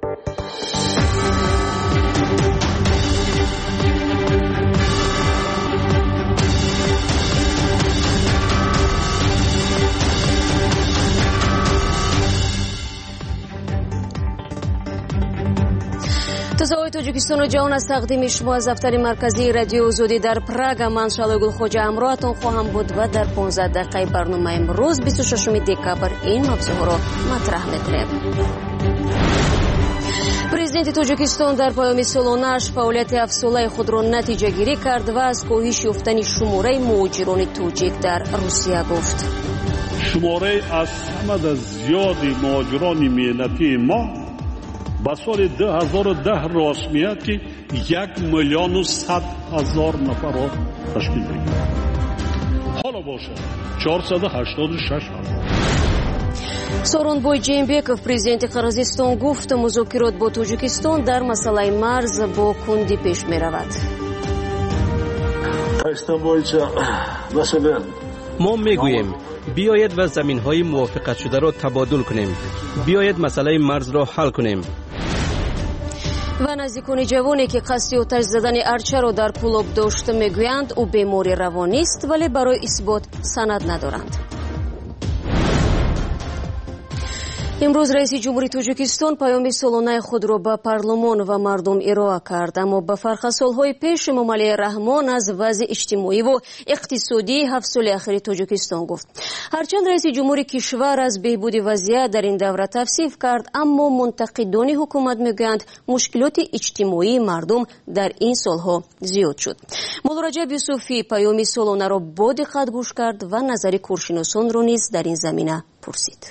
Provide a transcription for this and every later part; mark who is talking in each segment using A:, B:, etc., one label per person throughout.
A: تازه‌های تاجیکستان و جهان از تقدیم شما از دفتر مرکزی رادیو آزادی در پراگ. من شعله گلخوجه همراهتان خواهم بود و در 15 دقیقه برنامه امروز 26 دکبر این موضوع را مطرح می‌کنیم. президенти тоҷикистон дар поёми солонааш фаъолияти афсолаи худро натиҷа гирӣ кард ва аз коҳиш ёфтани шумораи муҳоҷирони тоҷик дар русия гуфт.
B: шумораи аз ҳамада зиёди муҳоҷирони меҳнатии мо ба соли 2010 расмият ки 1,100,000 нафарро ташкил мекард. ҳоло бошад 486,000.
A: Сооронбой Ҷеймбеков, президенти Қирғизистон, гуфт музокирот бо Тоҷикистон дар масъалаи марз бо кундӣ пеш меравад.
C: мо мегӯем биёед ва заминҳои мувофиқатшударо табодул кунем. биёед масъалаи марзро ҳал кунем.
A: ва наздикони ҷавоне ки қасди оташ задани арчаро дар кӯлоб дошт мегӯянд ӯ бемори равонист, вале барои исбот санад надоранд. имрӯз раиси ҷумҳурии Тоҷикистон паёми солонаи худро ба парлумон ва мардум ироа кард, аммо ба фарқ аз солҳои пеш Эмомалӣ Раҳмон аз вазъи иҷтимоиву иқтисодии 7 соли ахири Тоҷикистон гуфт. ҳарчанд раиси ҷумҳури кишвар аз беҳбуди вазъият дар ин давра тавсиф кард, аммо мунтақидони ҳукумат мегӯянд мушкилоти иҷтимоии мардум дар ин солҳо зиёд шуд. Молураҷаб Юсуфӣ паёми солонаро бо диққат гӯш кард ва назари куршиносонро низ дар ин замина пурсид.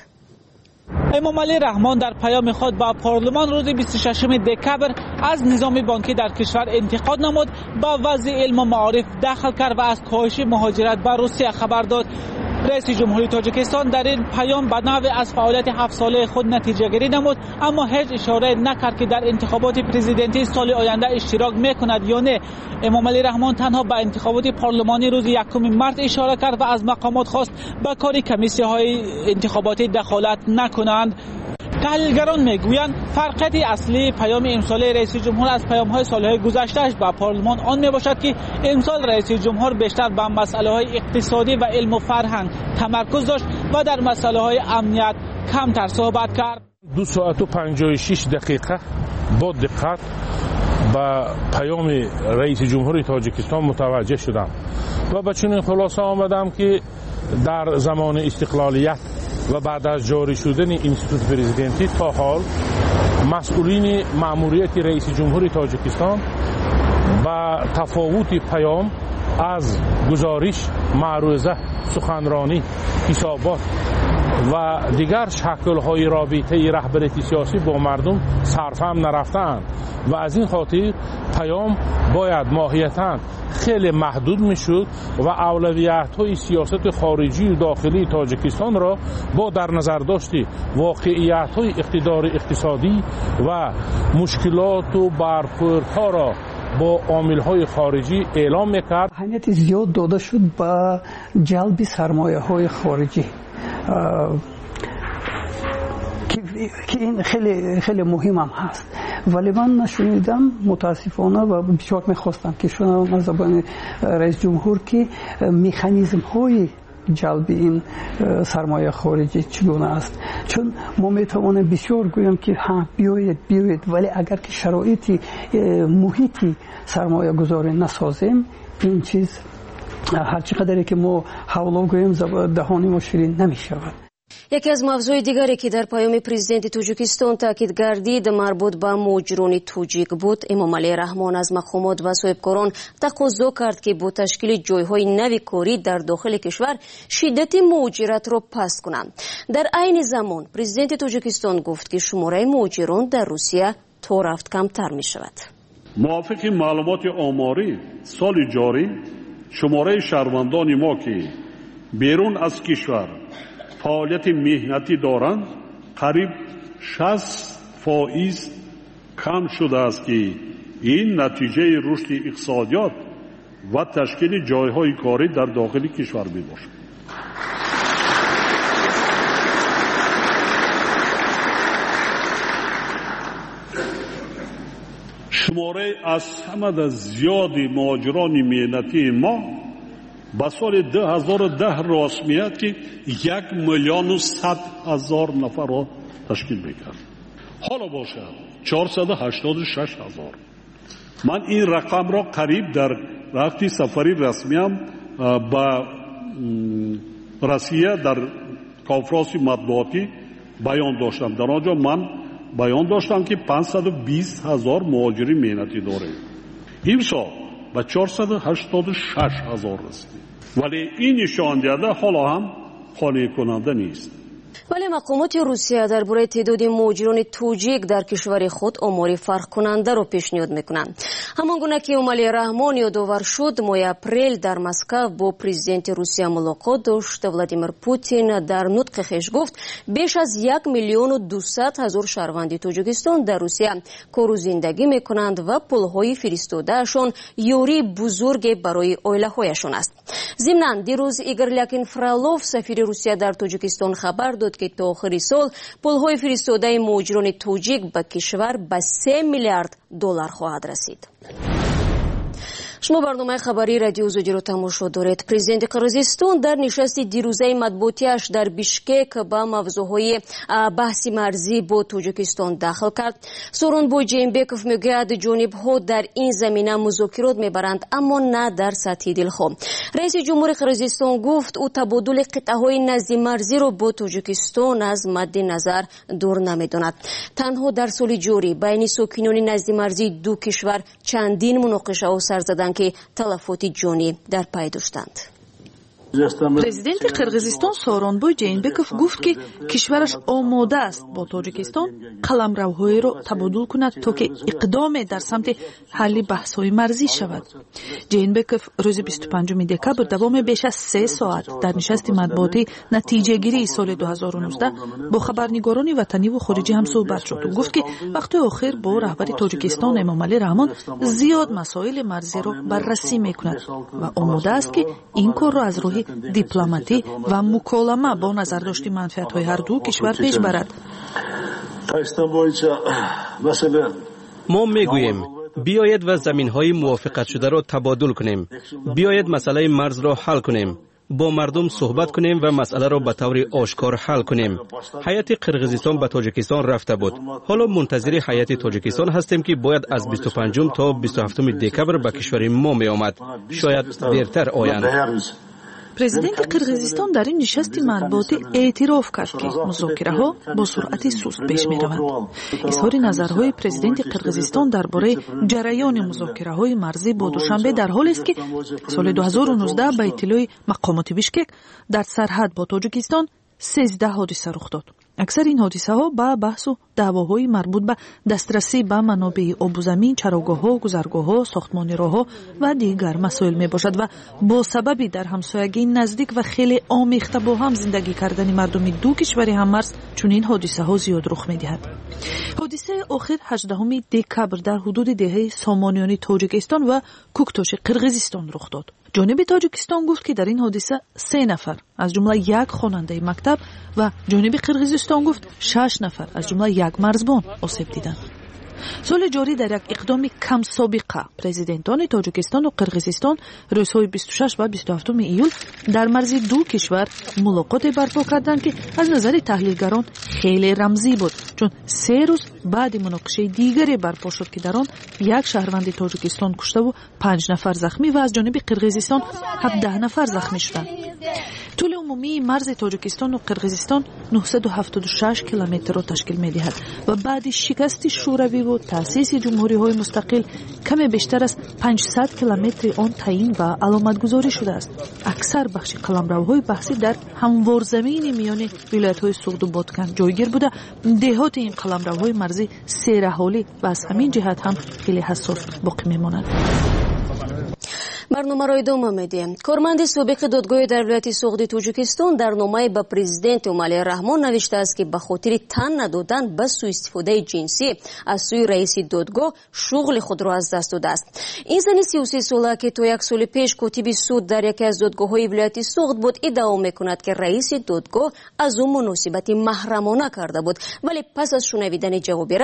D: эмомалӣ раҳмон дар паёми худ ба парлумон рӯзи 26 декабр аз низоми банкӣ дар кишвар интиқод намуд, ба вазъи илму маориф дахл кард ва аз коҳиши муҳоҷират ба Русия хабар дод. раиси ҷумҳурии Тоҷикистон дар ин паём ба навъе аз фаъолияти 7 солаи худ натиҷагирӣ намуд, аммо ҳеҷ ишора накард ки дар интихоботи президентии соли оянда иштирок мекунад ё не. эмомалӣ раҳмон танҳо ба интихоботи парлумонӣ рӯзи 1 март ишора кард ва аз мақомот хост ба кори комиссияҳои интихоботӣ дахолат накунанд. таҳлилгарон мегӯянд фарқияти аслии паёми имсолаи раиси ҷумҳур аз паёмҳои солҳои гузаштааш ба парлумон он мебошад ки имсол раиси ҷумҳур бештар ба масъалаҳои иқтисодӣ ва илму фарҳанг тамаркуз дошт ва дар масъалаҳои амният камтар суҳбат кард.
E: 2 соату 56 дақиқа бо диққат ба паёми раиси ҷумҳури Тоҷикистон мутаваҷҷеҳ шудам ва ба чунин хулоса омадам ки дар замони истиқлолият و بعد از جاری شدن اینستیتوت پرزیدنتی تا حال مسئولین مأموریت رئیس جمهوری تاجیکستان با تفاوت پیام از گزارش، معروضه، سخنرانی، حسابات و دیگر شکل‌های رابطه رهبری سیاسی با مردم صرفا نرفتند و از این خاطر پیام باید ماهیتاً خیلی محدود میشد و اولویت‌های سیاست خارجی و داخلی تاجیکستان را با در نظر داشتی واقعیت‌های اقتدار اقتصادی و مشکلات و برخوردها را با عامل‌های خارجی اعلام می‌کرد.
F: اهمیت زیاد داده شد به جلب سرمایه‌های خارجی که این خیلی مهم هم هست، ولی من نشنیدم متاسفانه و بسیار میخواستم که شنوم از زبان رئیس جمهور که مکانیزم های جلب این سرمایه خارجی چگونه است. چون ما میتوانیم بسیار گویم که ها بیایید ولی اگر که شرایط محیطی سرمایه گذاری نسازیم این چیز هر چقدری که ما حوالا گویم دهانی ما شیرین نمیشود.
A: яке аз мавзӯи дигаре ки дар паёми президенти Тоҷикистон таъкид гардид марбут ба муҳоҷирони тоҷик буд. Эмомалӣ Раҳмон аз мақомот ва соҳибкорон тақозо кард ки бо ташкили ҷойҳои нави корӣ дар дохили кишвар шиддати муҳоҷиратро паст кунанд. дар айни замон президенти Тоҷикистон гуфт ки шумораи муҳоҷирон дар Русия то рафт камтар мешавад.
B: мувофиқи маълумоти оморӣ соли ҷорӣ шумораи шаҳрвандони мо ки берун аз кишвар فعالیت مهنتی دارند قریب 60% کم شده است که این نتیجه رشد اقتصادیات و تشکیل جایهای کاری در داخل کشور می باشد. شماره از همه زیادی مهاجران مهنتی ما به سال 2010 رسمیت که 1,100,000 نفر را تشکیل میکرد. حالا باشد 486,000. من این رقم را قریب در وقتی سفری رسمیم به روسیه در کنفرانس مطبوعاتی بیان داشتم. در آنجا من بیان داشتم که 520,000 مهاجرین مهنتی داریم. امسال به 486,000 رسیدیم. ولی این نشان دهنده حالا هم قانع کننده نیست.
A: ولی مقامات روسیه درباره تعداد مهاجران توجیک در کشور خود آماری فرق کننده را پیشنهاد میکنند. همانگونه که امالی رحمان یادآور شد، ماه اپریل در مسکو با پرزیدنت روسیه ملاقات داشت. ولادیمیر پوتین در نطق خویش گفت بیش از 1,200,000 شهروند تاجیکستان در روسیه کار و زندگی میکنند و پولهای فرستادهشان یاری بزرگ برای عائله‌هایشان است. ضمناً دیروز ایگور لاکین فرالوف سفیر روسیه در تاجیکستان خبر داد که تا آخر سال پولهای فرستاده مهاجران توجیک به کشور به 3 میلیارد دلار خواهد رسید. شما برنامه خبری رادیو زودی رو تماشا دارید. پرزیدنت قرقیزستان در نشست دیروزه مطبوعاتیش در بیشکک با موضوعهای بحثی مرزی با تاجیکستان داخل کرد. سورونبوی جینبکوف میگوید جانب‌ها در این زمینه مذاکرات میبرند، اما نه در سطح دلخواه. رئیس جمهور قرقیزستان گفت او تبادل قطعه‌های نزدی مرزی رو با تاجیکستان از مد نظر دور نمیداند. تنها در سال جاری بین ساکنان نزدی مرزی دو کشور چندین مناقشه و سر زدند که تلفات جانی در پی داشتند.
G: پرزیدنت قرقیزستان سооронбой جینبکوف گفت که کشورش آماده است با تاجیکستان قلمروهای را تبادل کند تا که اقدام در سمت حل بحث‌های مرزی شود. جینبکوف روز 25 دکبر دوام بیش از 3 ساعت در نشست مطبوعاتی نتیجه‌گیری سال 2019 با خبرنگاران وطنی و خارجی هم صحبت شد و گفت که وقت آخر با رهبر تاجیکستان امامعلی رحمان زیاد مسائل مرزی را بررسی می‌کند و آماده است که این کار را از راه دیپلماتی و مکالمه با نظرداشتی منفعت‌های هر دو کشور پیش برد.
C: ما میگوییم بیایید و زمین‌های موافقت شده را تبادل کنیم. بیایید مسئله مرز را حل کنیم. با مردم صحبت کنیم و مسئله را به طور آشکار حل کنیم. هیئت قرقیزستان به تاجیکستان رفته بود. حالا منتظر هیئت تاجیکستان هستیم که باید از 25 تا 27 دکبر به کشور ما می آمد. شاید دیرتر آیند.
G: پرزیدنت قرقیزستان در این نشست مطبوعاتی اعتراف کرد که مذاکره‌ها با سرعت سست پیش می‌روند. اظهار نظرهای پرزیدنت قرقیزستان درباره جریان مذاکره‌های مرزی با دوشنبه در حالی است که سال 2019 به اطلاع مقامات بیشکک در سرحد با تاجیکستان 13 حادثه رخ داد. اکثر این حادثه ها با بحث و دعواهای مربوط به دسترسی به منابع آب و زمین، چراگاه ها، گذرگاه ها، ساختمان راه ها و دیگر مسائل می باشد و با سببی در همسایگی نزدیک و خیلی آمیخته با هم زندگی کردن مردم دو کشور هممرز چون این حادثه ها زیاد رخ می دهد. حادثه آخر 18 دکبر در حدود دهه سامانیان تاجیکستان و کوکتاش قرقیزستان رخ داد. جانب تاجیکستان گفت که در این حادثه 3 نفر از جمله یک خواننده مکتب و جانب قرقیزستان گفت 6 نفر از جمله یک مرزبان آسیب دیدند. سال جاری در یک اقدام کم سابقه پرزیدنتان تاجیکستان و قرقیزستان روزهای 26 و 27 ایول در مرز دو کشور ملاقات برپا کردند که از نظر تحلیلگران خیلی رمزی بود، چون 3 روز بعد مناقشه دیگری برپا شد که در آن یک شهروند تاجیکستان کشته و 5 نفر زخمی و از جانب قرقیزستان 17 نفر زخمی شدند. طول عمومی مرز تاجیکستان و قرقیزستان 976 کیلومتر را تشکیل می‌دهد و بعد شکست شوروی و تأسیس جمهوری‌های مستقل کمی بیشتر از 500 کیلومتر آن تعیین و علامتگذاری شده است. اکثر بخش قلمروهای بحثی در هموار زمین میان ولایت‌های سوغد و بادکن جایگیر بوده. دهات این قلمروهای مرزی سیرحالی و از همین جهت هم خیلی حساس باقی می‌مانند.
A: برنامه را ادامه میدیم. کارمند سابق دادگاه در ولایت سوغد تاجیکستان در نامه به پرزیدنت امالی رحمان نوشته است که به خاطر تن ندادن به سوء استفاده جنسی از سوی رئیس دادگاه شغل خود را از دست داده است. این زن 33 ساله که تا 1 سال پیش کاتب سود در یکی از دادگاه‌های ولایت سوغد بود ادعا میکند که رئیس دادگاه از او مناسبت محرمانه کرده بود، ولی پس از شنیدن جواب رد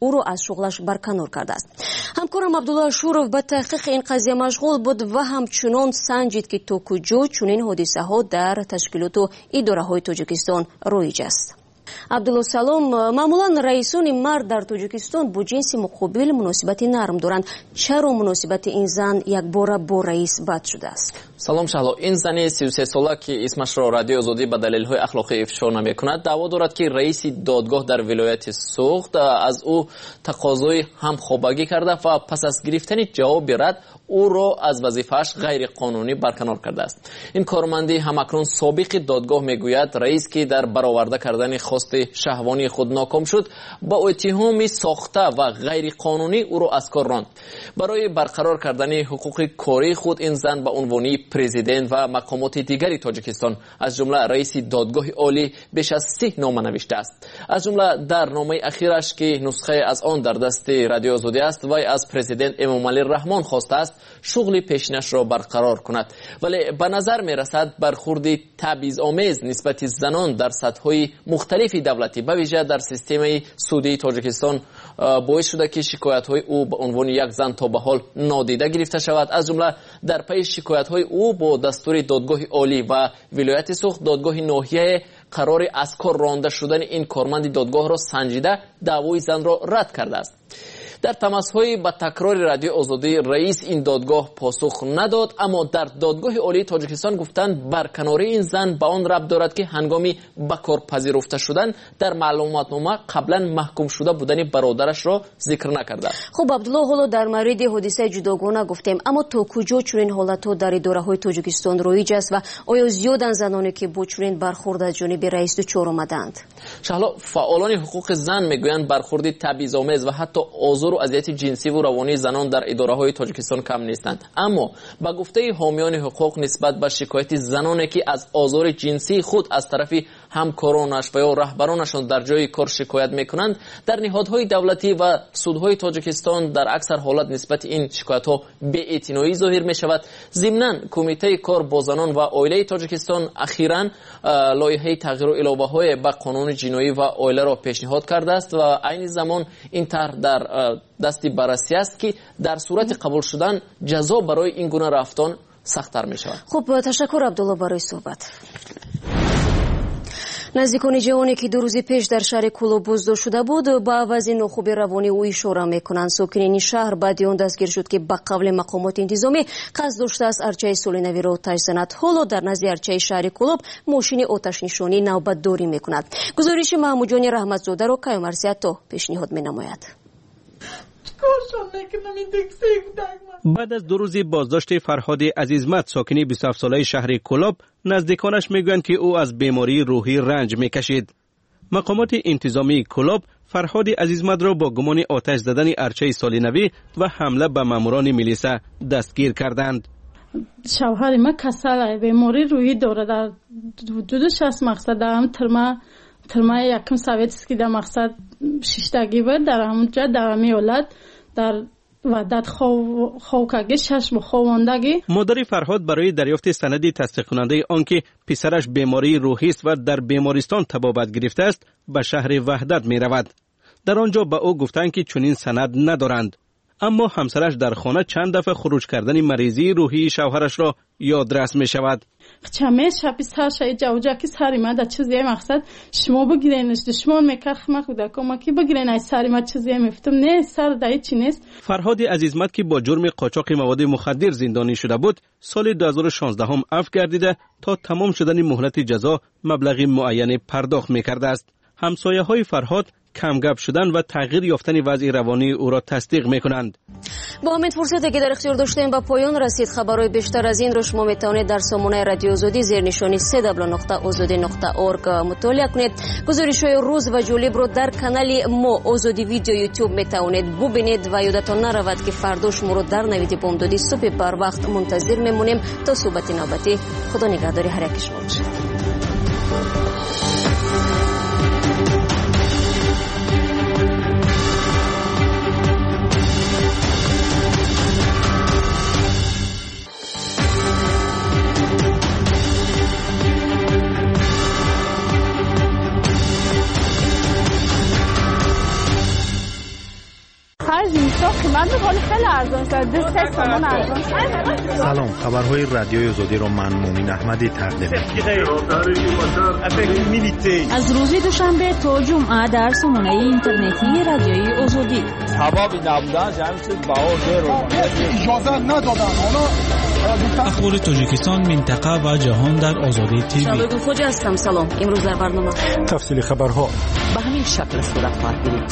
A: او را از شغلش برکنار کرده است. همکارم عبدالله شورов به تحقیق این قضیه مشغول بود و همچنان سنجید که تا کجا چنین حادثه ها در تشکیلات و اداره های تاجیکستان رایج است. عبدالله سلام، معمولا رئیسان مرد در تاجیکستان با جنس مقابل مناسبت نرم دارند. چرا مناسبت این زن یک بار با رئیس بد شده است؟
H: سلام شهلا، این زن 33 ساله که اسمش را رادیو آزادی به دلایل اخلاقی افشا نمی‌کند دعوا دارد که رئیس دادگاه در ولایت سوخت از او تقاضای همخوابگی کرده و پس از گرفتن جواب رد او را از وظیفه‌اش غیر قانونی برکنار کرده است. این کارمندی همکنون سابق دادگاه میگوید رئیس که در برآورده کردن خواست شهوانی خود ناکام شد با اتهام ساخته و غیر قانونی او را از کار راند. برای برقرار کردن حقوق کاری خود این زن به عنوان پرزیدنت و مقامات دیگری تاجیکستان از جمله رئیس دادگاه عالی بیش از 30 نامه نوشته است. از جمله در نامه اخیرش که نسخه از آن در دست رادیو آزادی است وی از پرزیدنت امامعلی رحمان خواسته است شغل پیشینش را برقرار کند، ولی به نظر می رسد برخورد تبعیض‌آمیز نسبت زنان در سطح‌های مختلف دولتی به ویژه در سیستم سودی تاجیکستان باعث شده که شکایت‌های او به عنوان یک زن تا به حال نادیده گرفته شود. از جمله در پی شکایت‌های او با دستور دادگاه عالی و ولایت سوخت دادگاه ناحیه قرار از کار رانده شدن این کارمند دادگاه را سنجیده دعوای زن را رد کرده است. در تماس‌های با تکرار رادیو آزادی رئیس این دادگاه پاسخ نداد، اما در دادگاه عالی تاجیکستان گفتند برکناری این زن به آن ربط دارد که هنگامی به کار پذیرفته شدن در معلوماتنامه قبلا محکوم شده بودن برادرش را ذکر نکرده.
A: خب عبدالله، حالا در مورد حادثه جداگانه گفتیم، اما تا کجا چنین حالت‌ها در اداره‌های تاجیکستان رایج است و آیا زیادن زنانی که با چنین برخورد از جانب رئیس دچار آمدند؟
H: شهلا، فعالان حقوق زن میگویند برخورد تبعیض‌آمیز و حتی آزار و اذیت جنسی و روانی زنان در اداره‌های تاجیکستان کم نیستند، اما با گفته حامیان حقوق نسبت به شکایت زنانی که از آزار جنسی خود از طرف همکارانش و یا رهبرانشان در جای کار شکایت میکنند، در نهادهای دولتی و سودهای تاجیکستان در اکثر حالت نسبت این شکایت‌ها بی‌اعتنایی ظاهر می‌شود. ضمناً کمیته کار با زنان و عائله تاجیکستان اخیراً لایحه تغییر و علاوه‌های به قانون جنایی و عائله را پیشنهاد کرده است و عین زمان این طرح در دستی بررسی است که در صورت قبول شدن جزا برای این گونه رفتار سخت‌تر می‌شود.
A: خب تشکر عبدالله برای صحبت. نزدیکان جوانی که 2 روز پیش در شهر کولوب بازداشت شده بود با وضع ناخوب روانی او اشاره میکنند. ساکنین شهر بعد آن دستگیر شد که به قول مقامات انتظامی قصد داشته است ارچه سولینوی را آتش زند. حالا در نزد ارچه شهر کولوب ماشین آتش نشانی نوبت داری میکند. گزارش محمود جان رحمتزاده را کیومرثی تا پیشنهاد مینماید.
C: بعد از 2 روز بازداشت فرهاد عزیزمت ساکنی 27 ساله شهر کولوب، نزدیکانش میگویند که او از بیماری روحی رنج میکشید. مقامات انتظامی کولوب فرهاد عزیزمت را با گمان آتش زدن ارچه سالینوی و حمله به ماموران میلیسا دستگیر کردند.
I: شوهر ما کسل بیماری روحی دارد. در حدود 60 مقصد هم ترما یکم سویت که در مقصد ششتگی بود در همونجا در میولد در ودت خوکگی شش بخواندگی.
C: مادر فرهاد برای دریافت سندی تصدیق کننده آنکه پسرش بیماری روحی است و در بیمارستان تبابت گرفته است به شهر وحدت می رود. در آنجا به او گفتند که چنین سند ندارند، اما همسرش در خانه چند دفعه خروج کردن مریضی روحی شوهرش را یادرس می شود.
I: چمه شبی سر شای جوجا که سری ما در چیزی مقصد شما بگیرینش دشمن میکرخ مخوده کما که بگیرین ای سری ما چیزی میفتم نه سر دایی چی نیست.
C: فرهاد عزیزمت که با جرم قاچاق مواد مخدر زندانی شده بود سال 2016 هم عفو گردیده تا تمام شدن مهلت جزا مبلغ معین پرداخت میکرده است. همسایه های فرهاد کمگپ شدن و تغییر یافتن وضع روانی او را تصدیق میکنند.
A: با همین فرصتی که در اختیار داشتیم به پایان رسید. خبرهای بیشتر از این را شما میتوانید در سامانه رادیو آزادی زیر نشانی www.azadi.org مطالعه کنید. گزارش‌های روز و جالب را در کانال ما آزادی ویدیو یوتیوب میتوانید ببینید و یادتان نرود که فردا شما را در نوید بامدادی صبح بر وقت منتظر میمونیم تا صحبت نوبتی. خدا نگهدار هر یک شما باشد.
J: خرج میشه قیمت ولی خیلی ارزان شده 3 تومن ارزان شده.
K: سلام، خبرهای رادیوی آزادی رو من مومین احمدی تقدیم می‌کنم.
L: از روز دوشنبه تا جمعه در سامانه اینترنتی رادیوی آزادی.
M: سبب نبودن جمع شد باور اجازه ندادن.
N: اخبار تاجیکستان، منطقه و جهان در آزادی تیوی.
A: شباب خوش هستم. سلام. امروز در برنامه
K: تفصیل خبرها
L: به همین شکل صورت خواهد گرفت.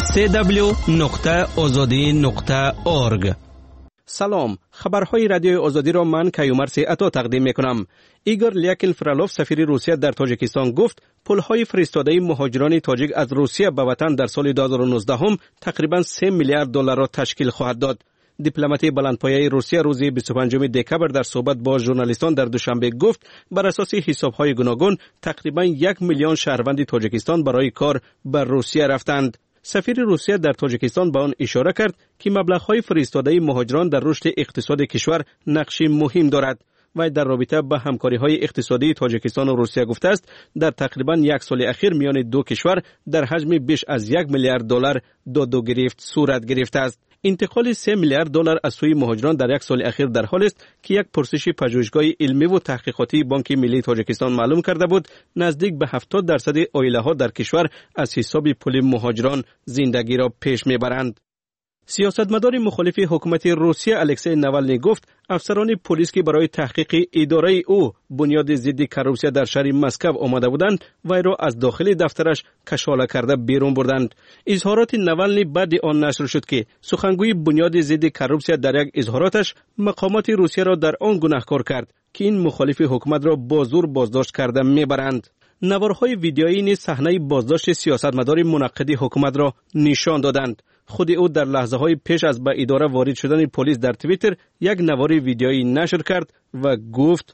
C: www.azadi.org. سلام، خبرهای رادیوی آزادی را من کیومرث عطا تقدیم میکنم. ایگور لیاکین فرالوف سفیر روسیه در تاجیکستان گفت پل‌های فرستاده مهاجران تاجیک از روسیه به وطن در سال 2019 هم تقریبا 3 میلیارد دلار را تشکیل خواهد داد. دیپلمات بلندپایه روسیه روز 25 دکبر در صحبت با ژورنالیستان در دوشنبه گفت بر اساس حساب‌های گوناگون تقریبا 1 میلیون شهروند تاجیکستان برای کار به روسیه رفتند. سفیر روسیه در تاجیکستان به آن اشاره کرد که مبلغ‌های فرستاده مهاجران در رشد اقتصاد کشور نقشی مهم دارد. و در رابطه با همکاری‌های اقتصادی تاجیکستان و روسیه گفته است در تقریبا 1 سال اخیر میان دو کشور در حجم بیش از 1 میلیارد دلار دادو گرفت صورت گرفته است. انتقال 3 میلیارد دلار از سوی مهاجران در 1 سال اخیر در حال است که یک پرسش پژوهشگاه علمی و تحقیقاتی بانک ملی تاجیکستان معلوم کرده بود نزدیک به 70% عائله‌ها در کشور از حساب پول مهاجران زندگی را پیش میبرند. سیاستمدار مخالف حکومت روسیه الکسی ناوالنی گفت افسران پلیس که برای تحقیق اداره او بنیاد ضد کروپسیا در شهر مسکو آمده بودند وی را از داخل دفترش کشاله کرده بیرون بردند. اظهارات ناوالنی بعد آن نشر شد که سخنگوی بنیاد ضد کروپسیا در یک اظهاراتش مقامات روسیه را در آن گناهکار کرد که این مخالف حکومت را با زور بازداشت کرده میبرند. نوارهای ویدیویی نیز صحنه بازداشت سیاستمدار منقد حکومت را نشان دادند. خود او در لحظه‌های پیش از به اداره وارد شدن پلیس در توییتر یک نوار ویدیویی نشر کرد و گفت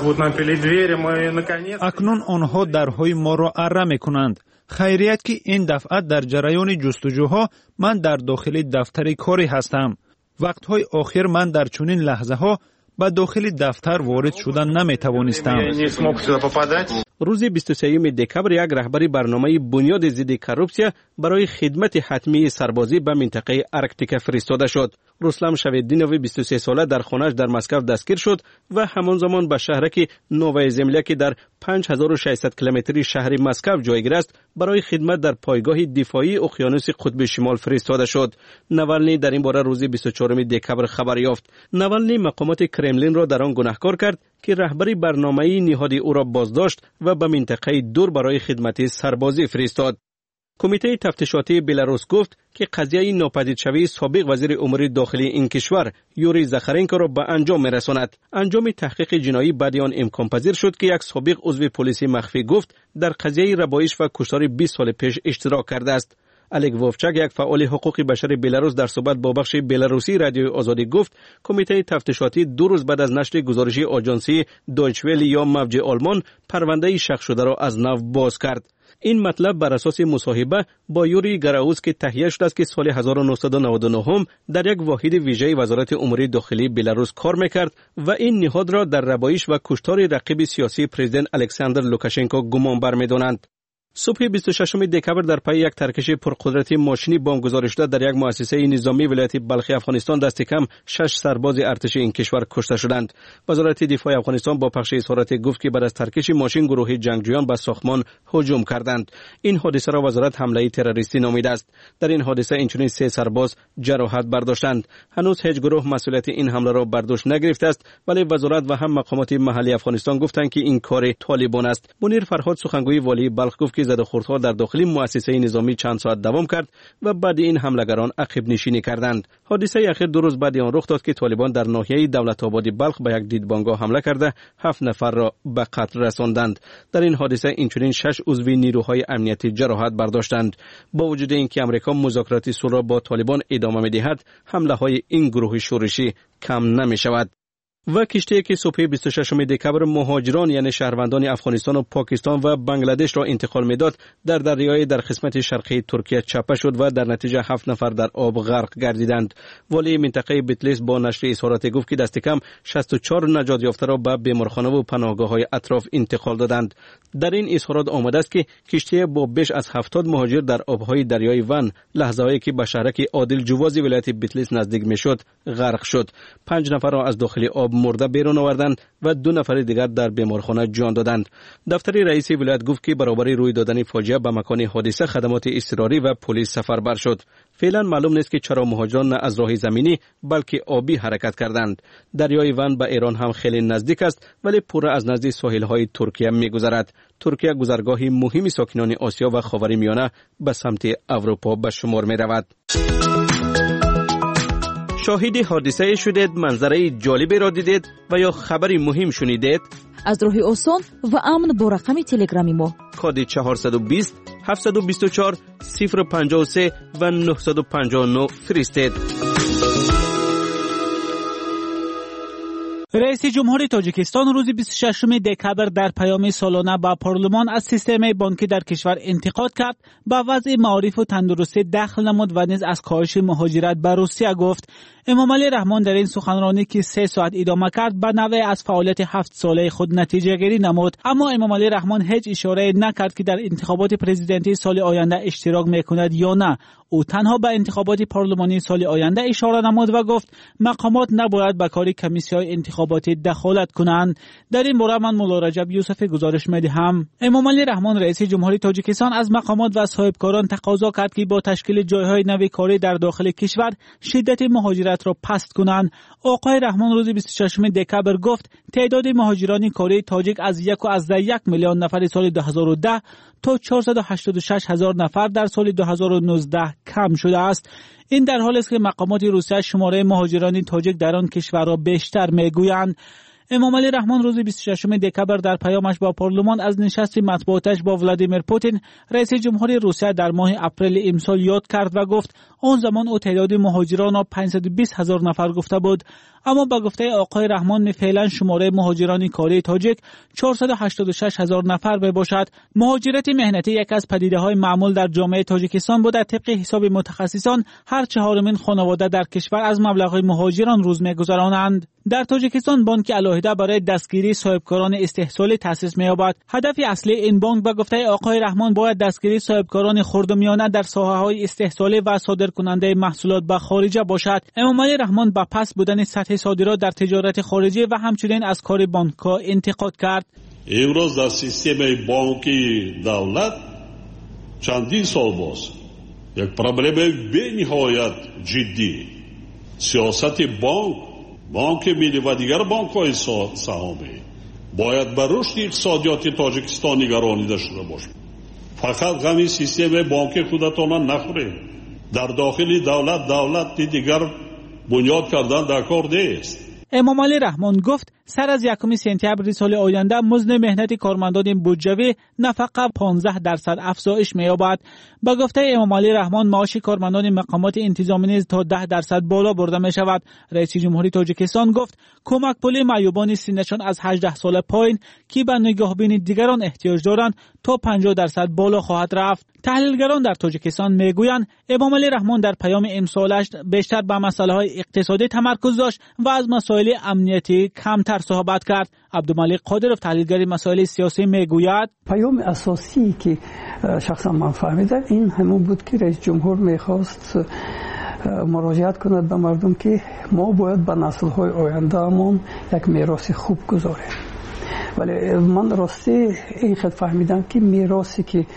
K: اکنون آنها درهای ما را اره می‌کنند. خیریت که این دفعه در جریان جستجوها من در داخل دفتر کاری هستم. وقتهای آخر من در چنین لحظه‌ها به داخل دفتر وارد شدن نمی‌توانستم.
C: روز 23 دکبر یک رهبر برنامه بنیاد ضد کروپسیا برای خدمت حتمی سربازی به منطقه ارکتیکا فرستاده شد. رستم شویدینوی 23 ساله در خانه‌اش در مسکو دستگیر شد و همان زمان به شهرک نووای زملیا که در 5600 کیلومتری شهر مسکو جایگیر است برای خدمت در پایگاه دفاعی اقیانوس قطب شمال فرستاده شد. ناوالنی در این باره روز 24 دکبر خبر یافت. ناوالنی مقامات کرملین را در آن گناهکار کرد که رهبری برنامه نهاد او را بازداشت و به منطقه دور برای خدمت سربازی فرستاد. کمیته تفتیشاتی بلاروس گفت که قضیه ناپدید شوی سابق وزیر امور داخلی این کشور یوری زاخارنکو را به انجام می‌رساند. انجام تحقیق جنایی بعد آن امکان پذیر شد که یک سابق عضو پلیس مخفی گفت در قضیه ربایش و کشتار 20 سال پیش اشتراک کرده است. الک ووفچاک یک فعال حقوق بشر بلاروس در صحبت با بخش بلاروسی رادیو آزادی گفت کمیته تفتیشاتی 2 روز بعد از نشر گزارش آژانسی دویچ ولی یا موج آلمان پرونده شخص شده را از نو باز کرد. این مطلب بر اساس مصاحبه با یوری گراوس که تهیه شده است که سال 1999 هم در یک واحد ویژه وزارت امور داخلی بلاروس کار میکرد و این نهاد را در ربایش و کشتار رقیب سیاسی پرزیدنت الکساندر لوکاشنکو گمان بر می‌دانند. صبح 26 دکبر در پی یک ترکش پرقدرتی ماشینی بمب گذاری شده در یک مؤسسه نظامی ولایت بلخ افغانستان دست کم 6 سرباز ارتش این کشور کشته شدند. وزارت دفاع افغانستان با پخش اظهارات گفت که بعد از ترکش ماشین گروه جنگجویان به ساختمان هجوم کردند. این حادثه را وزارت حمله تروریستی نامیده است. در این حادثه اینچنین 3 سرباز جراحت برداشتند. هنوز هیچ گروه مسئولیت این حمله را بر دوش نگرفته است ولی وزارت و هم مقامات محلی افغانستان گفتند که این کار طالبان است. منیر فرهاد سخنگوی والی بلخ گفت که زده‌خوردها در داخل مؤسسه نظامی چند ساعت دوام کرد و بعد این حملگران عقب نشینی کردند. حادثه اخیر 2 روز بعد آن رخ داد که طالبان در ناحیه دولت آباد بلخ به یک دیدبانگاه حمله کرده 7 نفر را به قتل رساندند. در این حادثه اینچنین 6 عضو نیروهای امنیتی جراحت برداشتند. با وجود اینکه امریکا مذاکرات صلح با طالبان ادامه می‌دهد، حمله‌های این گروه شورشی کم نمی‌شود. و کشتی که صبح 26 دکبر مهاجران یعنی شهروندان افغانستان و پاکستان و بنگلادش را انتقال میداد در دریای در قسمت شرقی ترکیه چپه شد و در نتیجه 7 نفر در آب غرق گردیدند. والی منطقه بیتلیس با نشر اظهارات گفت که دست کم 64 نجات یافته را به بیمارخانه و پناهگاه‌های اطراف انتقال دادند. در این اظهارات آمده است که کشتی با بیش از 70 مهاجر در آبهای دریای ون لحظه‌ای که به شهرک عادل جواز ولایت بیتلیس نزدیک میشد غرق شد. 5 نفر را از داخل آب مرده بیرون آوردند و 2 نفر دیگر در بیمارخانه جان دادند. دفتر رئیس ولایت گفت که برابر روی دادن فاجعه به مکان حادثه خدمات اضطراری و پلیس سفربر شد. فعلا معلوم نیست که چرا مهاجران نه از راه زمینی بلکه آبی حرکت کردند. دریای ون به ایران هم خیلی نزدیک است ولی پوره از نزد ساحل‌های ترکیه می‌گذرد. ترکیه گذرگاهی مهم ساکنان آسیا و خاورمیانه به سمت اروپا به شمار می‌رود. شاهد حادثه شدید، منظره جالبی را دیدید و یا خبری مهم شنیدید؟
G: از راه آسان و امن با رقم تلگرامی ما
C: کد 420 724 053 و 959 فرستید.
D: رئیس جمهور تاجیکستان روز 26 دکبر در پیام سالانه به پارلمان از سیستم بانکی در کشور انتقاد کرد، به وضع معارف و تندرستی دخل نمود و نیز از کاهش مهاجرت به روسیه گفت. امامعلی رحمان در این سخنرانی که 3 ساعت ادامه کرد به نوعی از فعالیت 7 ساله خود نتیجه گیری نمود، اما امامعلی رحمان هیچ اشاره نکرد که در انتخابات پرزیدنتی سال آینده اشتراک میکند یا نه. او تنها به انتخابات پارلمانی سال آینده اشاره نمود و گفت مقامات نباید به کار کمیسی‌های انتخاباتی دخالت کنند. در این باره من مولا رجب یوسف گزارش می‌دهم. امامعلی رحمان رئیس جمهوری تاجیکستان از مقامات و صاحبکاران تقاضا کرد که با تشکیل جای‌های نوی کاری در داخل کشور شدت مهاجرت را پست کنند. آقای رحمان روز 26 دکبر گفت تعداد مهاجران کاری تاجیک از 1 میلیون نفر سال 2010 تا 486,000 نفر در سال 2019 کم شده است. این در حالی است که مقامات روسیه شماره مهاجران تاجیک در آن کشور را بیشتر میگویند. امامعلی رحمان روز 26 دکبر در پیامش با پارلمان از نشست مطبوعاتش با ولادیمیر پوتین رئیس جمهوری روسیه در ماه اپریل امسال یاد کرد و گفت آن زمان او تعداد مهاجران را 520,000 نفر گفته بود، اما با گفته آقای رحمان فعلا شماره مهاجران کاری تاجیک 486,000 نفر میباشد. مهاجرت مهنتی یک از پدیده‌های معمول در جامعه تاجیکستان بود. طبق حساب متخصصان هر 4مین خانواده در کشور از مبلغ مهاجران روز میگذرانند. در تاجیکستان بانک علاهده برای دستگیری صاحبکاران استحصالی تأسیس می‌یابد. هدف اصلی این بانک به گفته آقای رحمان باید دستگیری صاحبکاران خرد و میانه در ساحه‌های استحصالی و صادرکننده محصولات به خارج باشد. امامعلی رحمان با پس بودن سطح صادرات در تجارت خارجی و همچنین از کار بانک‌ها انتقاد کرد.
B: امروز در سیستم بانکی دولت چندین سال باز یک پروبلم بی‌نهایت جدی سیاست بانک ملی و دیگر بانک‌های سهامی باید بر رشد اقتصادیات تاجیکستان نگرانی داشته باشد. فقط غمی سیستم بانکی خودتان نخورید. در داخل دولت دیگر بنیاد کردن در کار نیست.
D: امامعلی رحمان گفت سر از 1 سپتامبر سال آینده مزد مهنت کارمندان بودجوی نفقه 15% افزایش می‌یابد. با گفته امامعلی رحمان معاش کارمندان مقامات انتظامی نیز تا 10% بالا برده می‌شود. رئیس جمهوری تاجیکستان گفت کمک پول معیوبان سنشان از 18 سال پایین که به نگاهبین دیگران احتیاج دارند تا 50% بالا خواهد رفت. تحلیلگران در تاجیکستان میگویند امامعلی رحمان در پیام امسالش بیشتر به مسائل اقتصادی تمرکز داشت و از مسائل امنیتی کمتر صحبت کرد. عبدالملک قادرов تحلیلگر مسائل سیاسی میگوید
F: پیام اساسی که شخصا من فهمیدم این همون بود که رئیس جمهور میخواست مراجعت کند به مردم که ما باید به نسل‌های آینده‌مون یک میراث خوب گذاریم. ولی من راستی این خود فهمیدم که میراثی که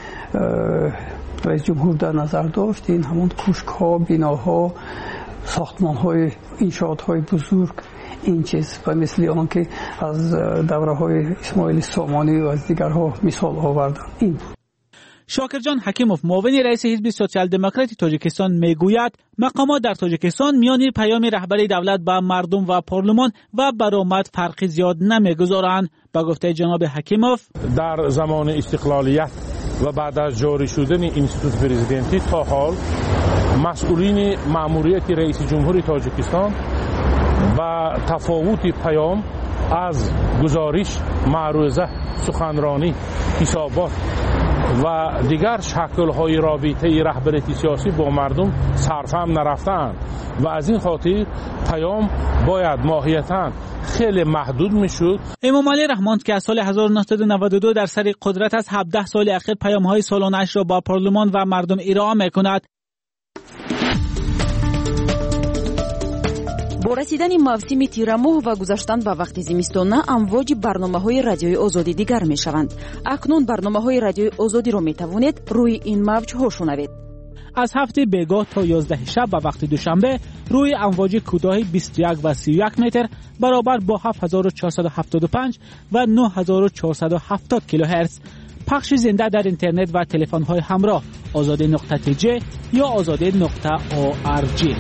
F: رئیس جمهور در نظر داشت این همون کوشک‌ها، بیناها، ساختمان‌های، انشاءات‌های بزرگ، این چیز و مثل آن که از دوره‌های اسماعیل سامانی و از دیگرها مثال آوردن. این
D: شاکرجان حکیموف معاون رئیس حزب سوسیال دموکراتی تاجیکستان میگوید مقامات در تاجیکستان میان پیام رهبری دولت به مردم و پارلمان و برآمد فرقی زیاد نمیگذارند. با گفته جناب حکیموف
E: در زمان استقلالیت و بعد از جاری شدن اینستیتوت پرزیدنتی تا حال مسئولین مأموریت رئیس جمهوری تاجیکستان و تفاوت پیام از گزارش، معروضه، سخنرانی، حسابات و دیگر شکل‌های رابطه رهبری سیاسی با مردم صرفا نرفتند و از این خاطر پیام باید ماهیتاً خیلی محدود میشد.
D: امام علی رحمان که از سال 1992 در سر قدرت از 17 سال اخیر پیام‌های سالانه‌اش را با پارلمان و مردم ارائه می‌کند.
O: با رسیدن موسم تیرماه و گذشتن به وقت زمستان امواج برنامه‌های رادیوی آزادی دیگر می‌شوند. اکنون برنامه‌های رادیوی آزادی را می‌توانید روی این موج‌ها شنوید.
D: از هفته بیگاه تا 11 شب و وقت دوشنبه روی امواج کوتاه 21 و 31 متر برابر با 7475 و 9470 کیلوهرتز پخش زنده در اینترنت و تلفن‌های همراه azade.tj یا azade.org.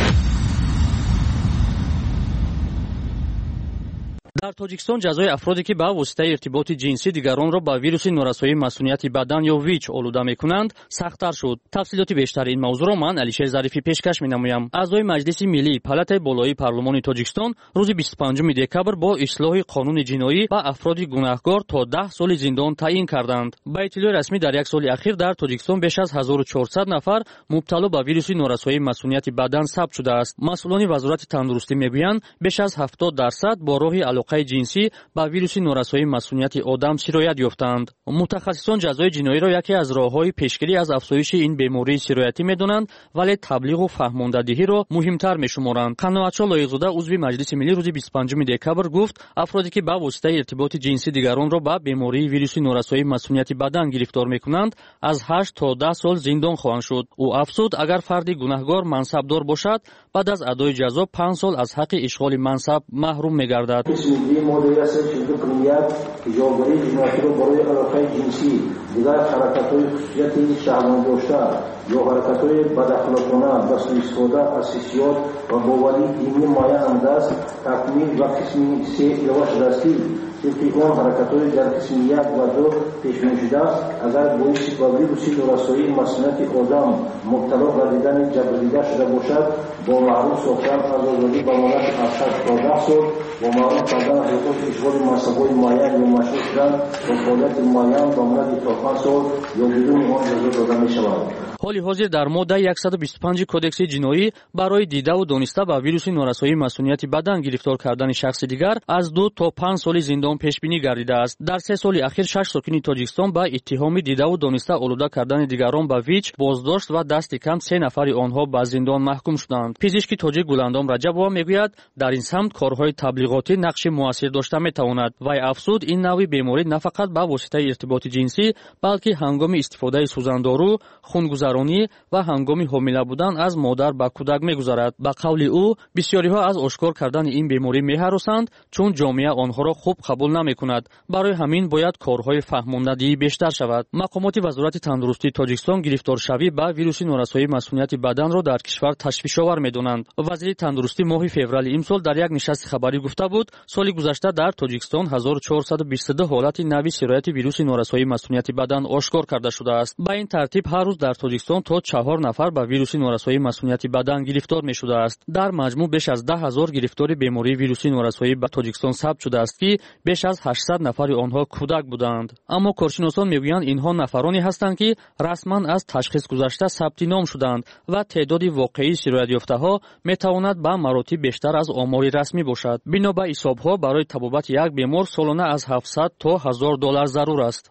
P: در تاجیکستان جزای افرادی که به واسطه ارتباط جنسی دیگران را با ویروس نورسایی مسئولیت بدن یا ویچ آلوده می‌کنند سخت‌تر شد. تفصیلات بیشتر این موضوع را من علیشیر ظریفی پیشکش می‌نمایم. اعضای مجلس ملی پالاتای بالایی پارلمان تاجیکستان روز 25 دکبر با اصلاح قانون جنایی و افراد گناهکار تا 10 سال زندان تعیین کردند. با اطلاع رسمی در یک سال اخیر در تاجیکستان بیش از 1400 نفر مبتلا به ویروس نورسایی مسئولیت بدن ثبت شده است. مسئولان وزارت تندرستی میگویند بیش از 70% با راه علاقه جنسی با ویروس نورسایی مسئولیت آدم سرایت یافتند. متخصصان جزای جنایی را یکی از راه‌های پیشگیری از افزایش این بیماری سرایتی می‌دانند، ولی تبلیغ و فهماندهی را مهمتر می‌شمارند. قناعت‌شاه لایق‌زاده عضو مجلس ملی روز 25 دکبر گفت افرادی که با واسطه ارتباط جنسی دیگران را با بیماری ویروس نورسایی مسئولیت بدن گرفتار می‌کنند از 8 تا 10 سال زندان خواهند شد. او افزود اگر فردی گناهکار منصبدار باشد بعد از ادای جزا 5 سال از حق اشغال منصب محروم می‌گردد.
Q: مدیر سرچشمه قانونیت جوابداری جنایتی را برای علاقه جنسی دیگر حرکت‌های خصوصیتی شهروند داشته یا حرکت‌های بداخلاقانه به سوء استفاده از حیثیت و باوری دینی معین است تکمیل و قسمی 3 ایواش دستی طبق آن حرکت‌های در قسم 1 و 2 پیش‌بینی شده اگر باعث به ویروس نورسایی مسئولیت آدم مبتلا گردیدن جبر شده باشد با محروم ساختن از آزادی به مدت از 8 تا 10 سال با محروم کردن از حقوق اشغال منصب‌های معین یا مشروط شدن با فعالیت معین به مدت تا 5 سال یا بدون آن جزا داده می‌شود.
P: حالی حاضر در ماده 125 کدکس جنایی برای دیده و دانسته با ویروس نورسایی مسئولیت بدن گرفتار کردن شخص دیگر از 2 تا 5 سال زندان پیش بینی گردیده است. در 3 سال اخیر 6 ساکن تاجیکستان با اتهام دیده و دانسته آلوده کردن دیگران با ویچ بازداشت و دست کم 3 نفر آنها به زندان محکوم شدند. پزشک تاجیک گلندام رجبова میگوید در این سمت کارهای تبلیغاتی نقش موثر داشته میتواند. وی افزود این نوع بیماری نه فقط با واسطه ارتباط جنسی بلکه هنگام استفاده سوزندارو، خونگذرانی و هنگام حامله بودن از مادر به کودک میگذرد. به قول او بسیاری ها از آشکار کردن این بیماری میهراسند چون جامعه آنها را خوب قبول نمیکند. برای همین باید کارهای فهماندهی بیشتر شود. مقامات وزارت تندرستی تاجیکستان گرفتار شوی به ویروس نورسایی مسئولیت بدن را در کشور تشویش‌آور میدانند. وزیر تندرستی ماه فوریه امسال در یک نشست خبری گفته بود سال گذشته در تاجیکستان 1422 حالت نوی سرایت ویروس نورسایی مسئولیت بدن آشکار کرده شده است. با این ترتیب هر روز در تاجیکستان تا 4 نفر با ویروس نورسایی مسئولیت بدن گرفتار می‌شده است. در مجموع بیش از 10,000 گرفتاری بیماری ویروس نورسایی به تاجیکستان ثبت شده است که بیش از 800 نفر آنها کودک بودند. اما کارشناسان میگویند اینها نفرانی هستند که رسما از تشخیص گذشته ثبت نام شدند و تعداد واقعی سرایت یافته‌ها میتواند به مراتب بیشتر از آمار رسمی باشد. بنا به حساب‌ها برای طبابت یک بیمار سالانه از 700 تا $1000 ضرور است.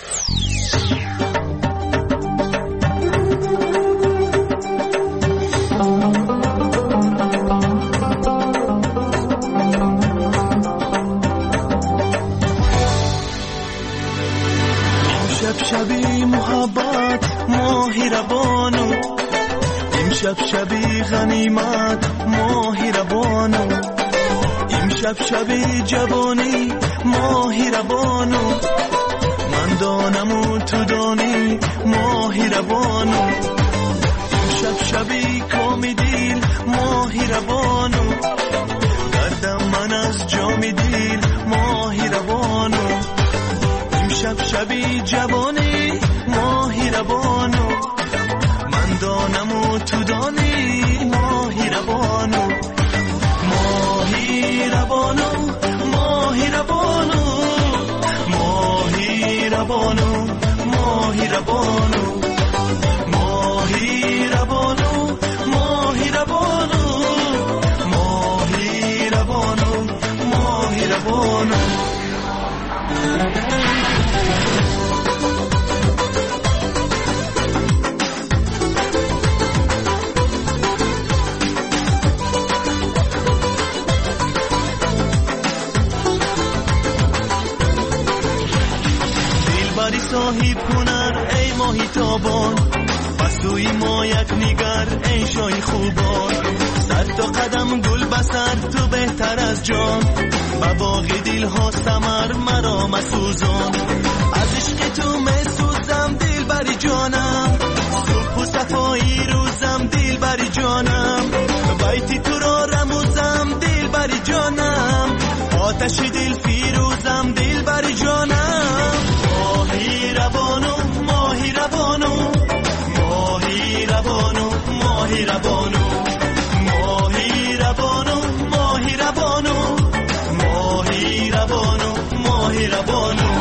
R: شبی محبت ماهی ربانو امشب شبی غنیمت ماهی ربانو امشب شبی جوانی ماهی ربانو من دانم و تو دانی ماهی ربانو امشب شبی کامی دیل ماهی ربانو دردم من از جام دیل ماهی ربانو امشب شبی جوانی ماهی ربانو من دانم و تو دانی ماهی ربانو ماهی ماهی ربانو ماهی ربانو ماهی ربانو ماهی ربانو ماهی ربانو صاحب هنر ای ماهی تابان بسوی ما یک نگر ای شای خوبان 100 تا قدم گل بسر تو بهتر از جان با باغ دل ها ثمر مرا مسوزان از عشق تو مسوزم دل بری جانم صبح و صفایی روزم دل بری جانم بیتی تو را رموزم دل بری جانم آتش دل فیروزم دل بری جانم ماهی ربانو ماهی ربانو ماهی ربانو ماهی ربانو ماهی ربانو ماهی ربانو ماهی ربانو ماهی ربانو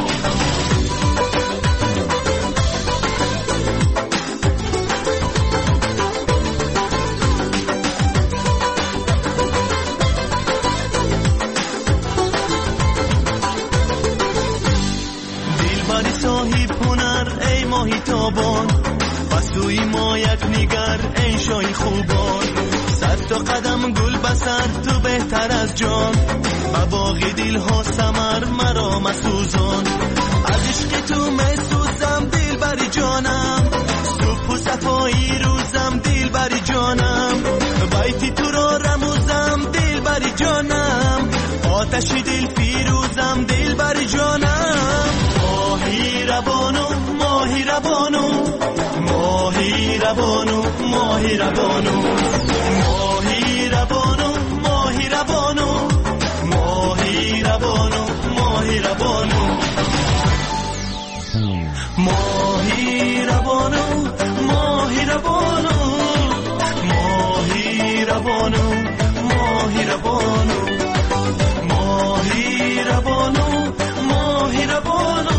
R: صاحب هنر ای ماهی تابان بسوی ما یک نگر ای شای خوبان 100 تا قدم گل بسر تو بهتر از جان با باغ دل ها ثمر مرا مسوزان از عشق تو مسوزم دل بری جانم صبح و صفایی روزم دل بری جانم بیتی تو را رموزم دل بری جانم آتش دل فیروزم دل بری جانم ماهی ربانو ماهی ربانو ماهی ربانو ماهی ربانو ماهی ربانو ماهی ربانو ماهی ربانو ماهی ربانو ماهی ربانو ماهی ربانو ماهی ربانو ماهی ربانو ماهی ربانو ماهی ربانو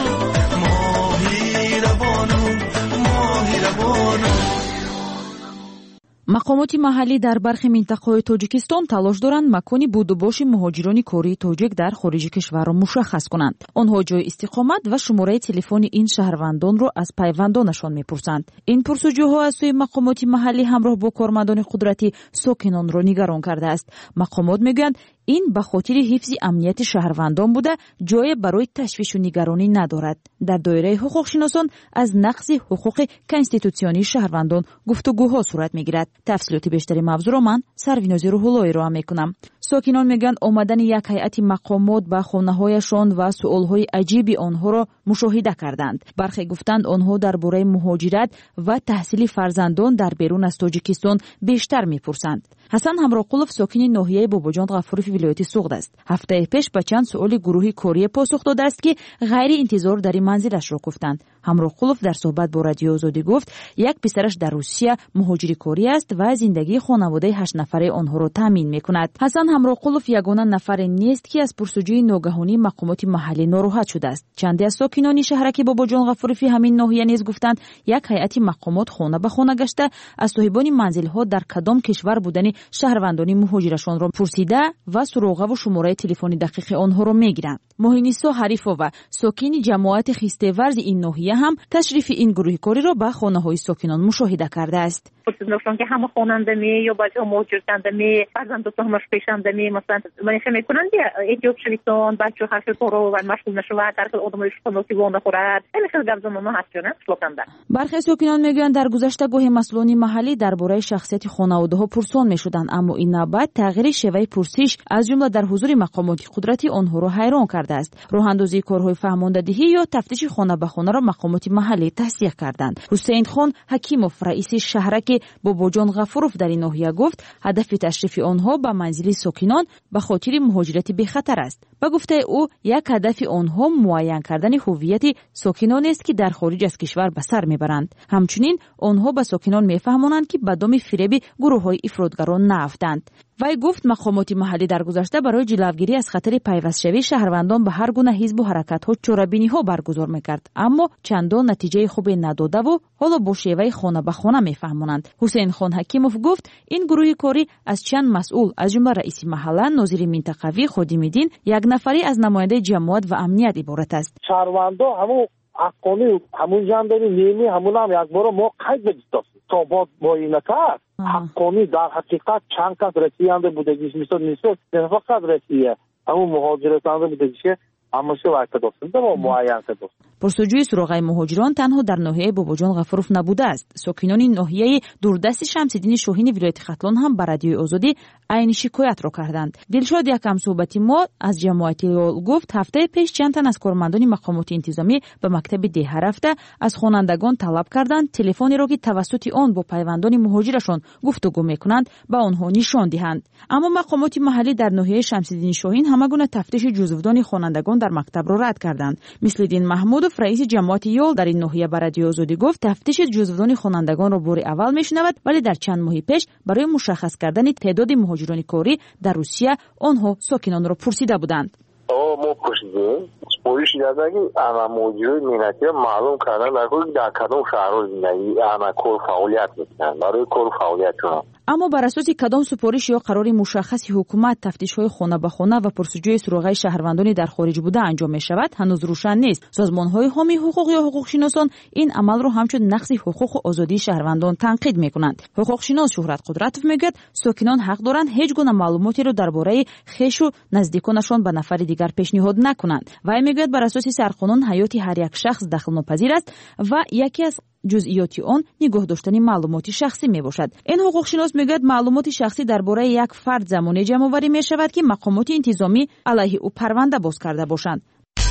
O: مقامات محلی در برخی منطقه‌های تاجیکستان تلاش دارند مکانی بود و باش مهاجران کاری تاجیک در خارج کشور را مشخص کنند. آنها جای استقامت و شماره تلفن این شهروندان را از پیوندانشان می‌پرسند. این پرسجوها از سوی مقامات محلی همراه با کارمندان قدرتی ساکنان را نگران کرده است. مقامات میگویند این به خاطر حفظ امنیت شهروندان بوده جای برای تشویش و نگرانی ندارد. در دایره حقوق شناسان از نقض حقوق کنستیتوسیونی شهروندان گفتگوها صورت میگیرد. تفصیلات بیشتری موضوع را من سرویناز روح‌اللهی را میکنم. ساکنان میگن آمدن یک هیئت مقامات به خانه‌هایشان و سوالهای عجیبی آنها را مشاهده کردند. برخی گفتند آنها درباره مهاجرت و تحصیل فرزندان در بیرون از تاجیکستان بیشتر میپرسند. حسن همراقولوف ساکن ناحیه باباجان غفوری ولایت سوغد است. هفته پیش به چند سوال گروهی کوریه پاسخ داده است که غیر انتظار در منزلش را گفتند. همراقولوف در صحبت با رادیو آزادی گفت یک پسرش در روسیه مهاجر کوری است و زندگی خانواده 8 نفره آنها را تامین میکند. حسن همراقولوف یگانه نفر نیست که از پرسجوی ناگهانی مقامات محلی ناراحت شده است. چندی از ساکنان شهرک باباجان غفوری همین ناحیه نیز گفتند یک هیئت مقامات خانه به خانه گشته از صاحبان منزل‌ها در کدام کشور بودن شهروندان مهاجرشان را پرسیده و سراغ و شماره تلفن دقیق آنها را میگیرند. ماهینیسا حریفова ساکن جماعت خیسته‌ورز این ناحیه هم تشریف این گروه کاری را به خانه‌های ساکنان مشاهده کرده است.
S: پرسیدن که همه خواننده یا باید مهاجر کننده فرزندان همش پیشنده مثلا من فکر می‌کنم ایجاب شویتون بچه حرف پرو و مشغول نشود در آدمای شناسی وام بخورد این خیلی در زمان هست نه سلوکنده.
O: برخی ساکنان میگویند در گذشته گاهی مسئولان محلی درباره شخصیت خانواده‌ها پرسان می‌شدند اما این نوبت تغییر شیوه پرسش از جمله در حضور مقامات قدرتی آنها را حیران کرده است. راه‌اندازی کارهای فهماندهی یا تفتیش خانه به خانه را مقامات محلی تصدیق کردند. حسین خان حکیموف رئیس شهرک باباجان غفوروف در این ناحیه گفت هدف تشریف آنها به منزل ساکنان به خاطر مهاجرت بی خطر است. به گفته او یک هدف آنها معین کردن هویت ساکنان است که در خارج از کشور به سر میبرند. همچنین آنها به ساکنان میفهمانند که به دام فریب گروه‌های افراطگران نیفتند. وی گفت مقامات محلی در گذشته برای جلوگیری از خطر پیوست‌شوی شهروندان به هر گونه حزب و حرکت‌ها چاره‌بینی‌ها برگزار می‌کرد، اما چندان نتیجه خوبی نداده و حالا با شیوه خانه به خانه می‌فهمانند. حسین خان حکیمов گفت این گروه کاری از چند مسئول از جمله رئیس محله، ناظر منطقوی، خادم دین، یک نفری از نماینده جماعت و امنیت عبارت است.
T: شهروندان همون حقانی همون جنبه نیمی همون هم یک بار ما قید بدید تا با این کرد حقانی در حقیقت چند کس رسیدند بودگیش نیست نه فقط رسیه همون مهاجرتان بودگیش همشه وقت داشتند و معین شد.
O: پرسجوی سراغ مهاجران تنها در ناحیه باباجان غفروف نبوده است. ساکنان ناحیه دوردست شمس‌الدین شاهین ولایت ختلان هم به رادیوی آزادی عین شکایت را کردند. دلشاد یکم صحبتی ما از جماعت یال گفت هفته پیش چند تن از کارمندان مقامات انتظامی به مکتب ده رفته از خوانندگان طلب کردند تلفنی را که توسط آن با پیوندان مهاجرشان گفتگو میکنند به آنها نشان دهند. اما مقامات محلی در ناحیه شمس‌الدین شاهین همه گونه تفتیش جزودان خوانندگان در مکتب را رد کردند. مثل دین محمودов رئیس جماعت یال در این ناحیه به رادیو آزادی گفت تفتیش جزودان خوانندگان را بار اول میشنود، ولی در چند ماه پیش برای مشخص کردن تعداد مهاجران کاری در روسیه آنها ساکنان را پرسیده بودند.
T: ما پرسیدیم پلیس یادگی اما مهاجران میناتی معلوم کردن در کدام شهر زندگی اما کار فعالیت میکنند برای کار فعالیتشون. اما
O: بر اساس کدام سپارش یا قرار مشخصی حکومت تفتیش‌های خانه به خانه و پرسجوی سراغ شهروندانی در خارج بوده انجام می‌شود هنوز روشن نیست. سازمان‌های حامی حقوق یا حقوق‌شناسان این عمل را همچون نقض حقوق و آزادی شهروندان تنقید می‌کنند. حقوق‌شناس شهرت قدرتov میگوید ساکنان حق دارند هیچ گونه معلوماتی را درباره خویش و نزدیکانشان به نفر دیگر پیشنهاد نکنند. وی میگوید بر اساس سرقانون حیات هر یک شخص دخل‌ناپذیر است و یکی از جزئیات آن نگاه داشتن معلومات شخصی می باشد. این حقوقشناس میگوید معلومات شخصی درباره یک فرد زمانی جمع آوری می شود که مقامات انتظامی علیه او پرونده باز کرده باشند.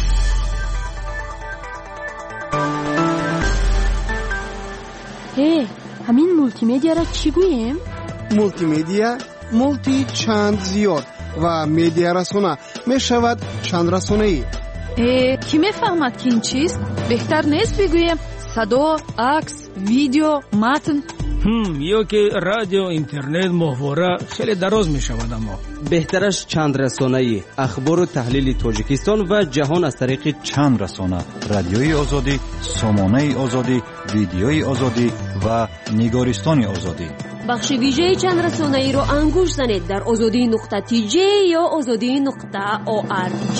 U: همین مولتی مدیا را چی گوییم؟
V: مولتی مدیا مولتی چند زیاد و مدیا رسانه می شود چند رسانه ای.
U: کی می فهمد که این چیست؟ بهتر نیست بگوییم صدا، عکس، ویدیو، متن.
W: یا که رادیو، اینترنت، محتوا خیلی دراز می شود. اما
C: بهترش چند رسانه‌ای اخبار و تحلیل تاجیکستان و جهان از طریق
X: چند رسانه: رادیوی آزادی، سامانه آزادی، ویدیوی آزادی و نگارستان آزادی.
A: بخش ویژه چند رسانه‌ای رو انگوش زنید در azadi.tj یا azadi.org.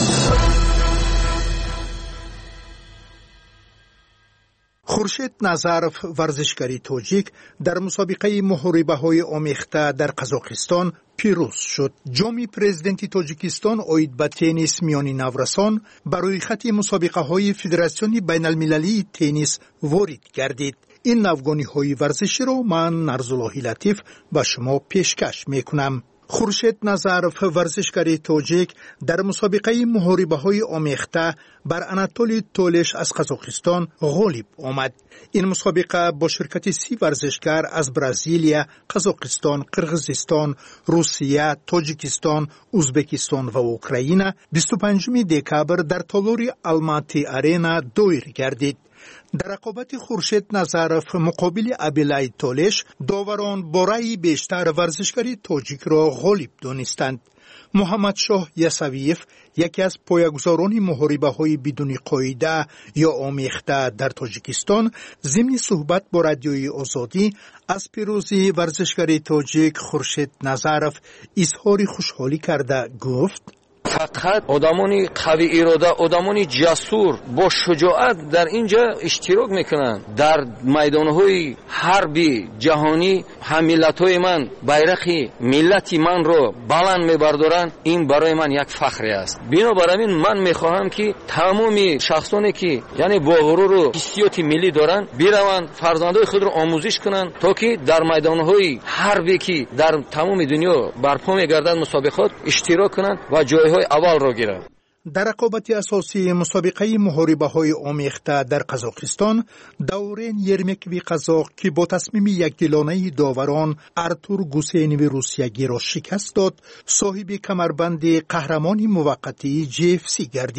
Y: خورشید نظرov ورزشکاری تاجیک در مسابقه محاربه‌های آمیخته در قزاقستان پیروز شد. جام پرزیدنت تاجیکستان اوید به تنیس میانی نورسان برای خط مسابقه‌های فدراسیون بین المللی تنیس وارد گردید. این نوگانی‌های ورزشی را من نرزاللهی لطیف به شما پیشکش میکنم. خورشید نظرov ورزشکاری تاجیک در مسابقه محاربه‌های آمیخته بر اناتولی تولش از قزاقستان غالب آمد. این مسابقه با شرکت 30 ورزشکار از برزیلیا، قزاقستان، قرغیزستان، روسیه، تاجیکستان، ازبکستان و اوکراین 25 دکبر در تالار الماتی آرینا دایر گردید. در رقابت خورشید نظرov مقابل ابیلای تولش داوران با رأی بیشتر ورزشکاری تاجیک را غالب دانستند. محمد شاه یسویف یکی از پایه‌گذاران محاربه‌های بدون قاعده یا آمیخته در تاجیکستان ضمن صحبت با رادیوی آزادی از پیروزی ورزشکاری تاجیک خورشید نظرov اظهار خوشحالی کرده گفت:
Z: فقط آدمانی قوی اراده، آدمانی جسور با شجاعت در اینجا اشتراک میکنن. در میدانهای حربی جهانی هم ملت‌های من بیرق ملتی من رو بلند میبردارن. این برای من یک فخری است. بنابراین من میخواهم که تمامی شخصانی که یعنی با غرور و حسیات ملی دارن بیروند فرزندای خود رو آموزش کنن تا که در میدانهای حربی که در تمام دنیا برپا میگردد مسابقات اشتراک کنن و جایهای اول را گیرند.
Y: در رقابت اساسی مسابقه محاربه‌های آمیخته در قزاقستان دورین یرمکوی قزاق که با تصمیم یکدلانه داوران ارتور گوسینوی روسیگی را شکست داد صاحب کمربند قهرمانی موقتی GFC گردید.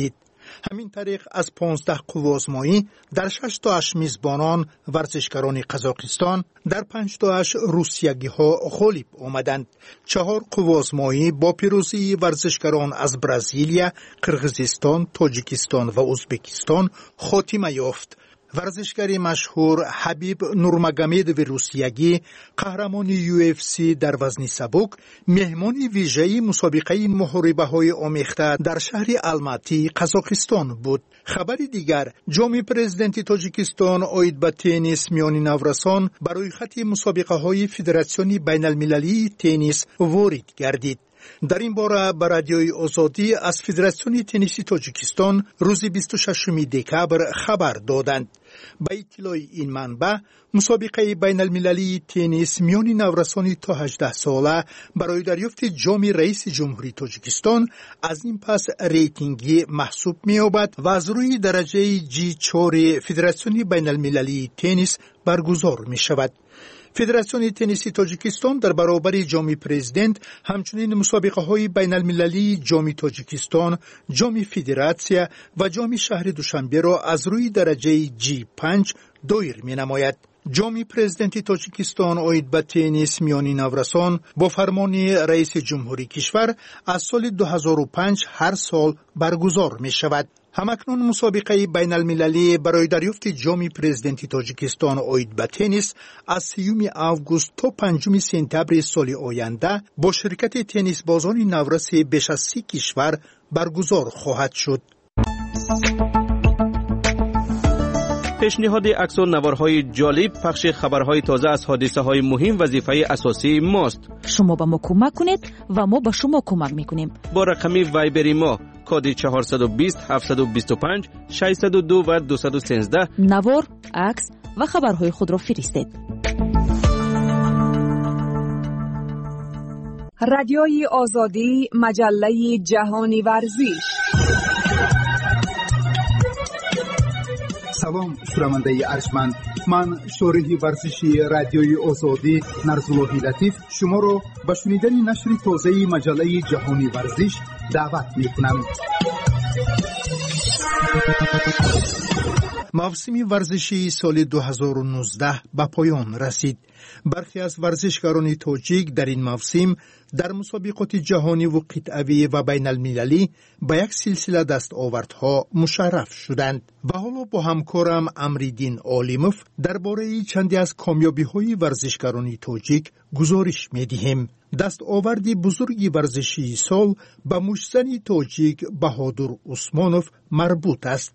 Y: همین طریق از 15 قوازمایی در 6 تاش میزبانان ورزشکاران قزاقستان، در 5 تاش روسیگی ها غالب آمدند. 4 قوازمایی با پیروزی ورزشکاران از برزیلیا، قرغیزستان، تاجیکستان و ازبکستان خاتمه یافت. ورزشکاری مشهور حبیب نورمگامدوی روسیگی، قهرمان UFC در وزن سبک، مهمان ویژه مسابقه محاربه‌های آمیخته در شهر الماتی قزاقستان بود. خبر دیگر، جام پرزیدنت تاجیکستان اوید به تنیس میان نورسان برای خط مسابقه‌های فدراسیون بین المللی تنیس وارد گردید. در این باره به رادیوی آزادی از فدراسیون تنیس تاجیکستان روز 26 دکبر خبر دادند. با اطلاع این منبع، مسابقه بین المللی تنیس میان نورسان تا 18 ساله برای دریافت جام رئیس جمهوری تاجیکستان از این پس ریتینگی محسوب می‌یابد و از روی درجه G4 فدراسیون بین المللی تنیس برگزار می شود. فدراسیون تنیس تاجیکستان در برابر جام پرزیدنت همچنین مسابقه های بین المللی جام تاجیکستان، جام فدراسیا و جام شهر دوشنبه را از روی درجه G5 دایر می نماید. جام پرزیدنت تاجیکستان اوید به تنیس میان نورسان با فرمان رئیس جمهوری کشور از سال 2005 هر سال برگزار می شود. همکنون مسابقه بین المللی برای دریافت جام پرزیدنت تاجیکستان اوید به تنیس از 3 آگوست تا 5 سپتامبر سال آینده با شرکت تنیس بازان نورس بیش از 30 کشور برگزار خواهد شد.
C: پیشنهاد عکس و نوارهای جالب، پخش خبرهای تازه از حادثه‌های مهم وظیفه اساسی ماست.
O: شما به ما کمک کنید و ما به شما کمک میکنیم.
C: با رقم وایبری ما کد 420 725 602 و 213
O: نوار، عکس و خبرهای خود را فرستید.
H: رادیوی آزادی، مجله جهانی ورزش.
V: سلام شنونده ارجمند، من شارح ورزشی رادیوی آزادی نرزالله لطیف شما را به شنیدن نشر تازه مجله جهانی ورزش دعوت می‌کنم. موسم ورزشی سال 2019 به پایان رسید. برخی از ورزشکاران تاجیک در این موسم در مسابقات جهانی و قطعه‌ای و بین المللی به یک سلسله دستاوردها مشرف شدند. و حالا با همکارم امریدین عالموف درباره چندی از کامیابی‌های ورزشکاران تاجیک گزارش می‌دهیم. دستاورد بزرگی ورزشی سال به مشتزن تاجیک بهادر عثمانوف مربوط است.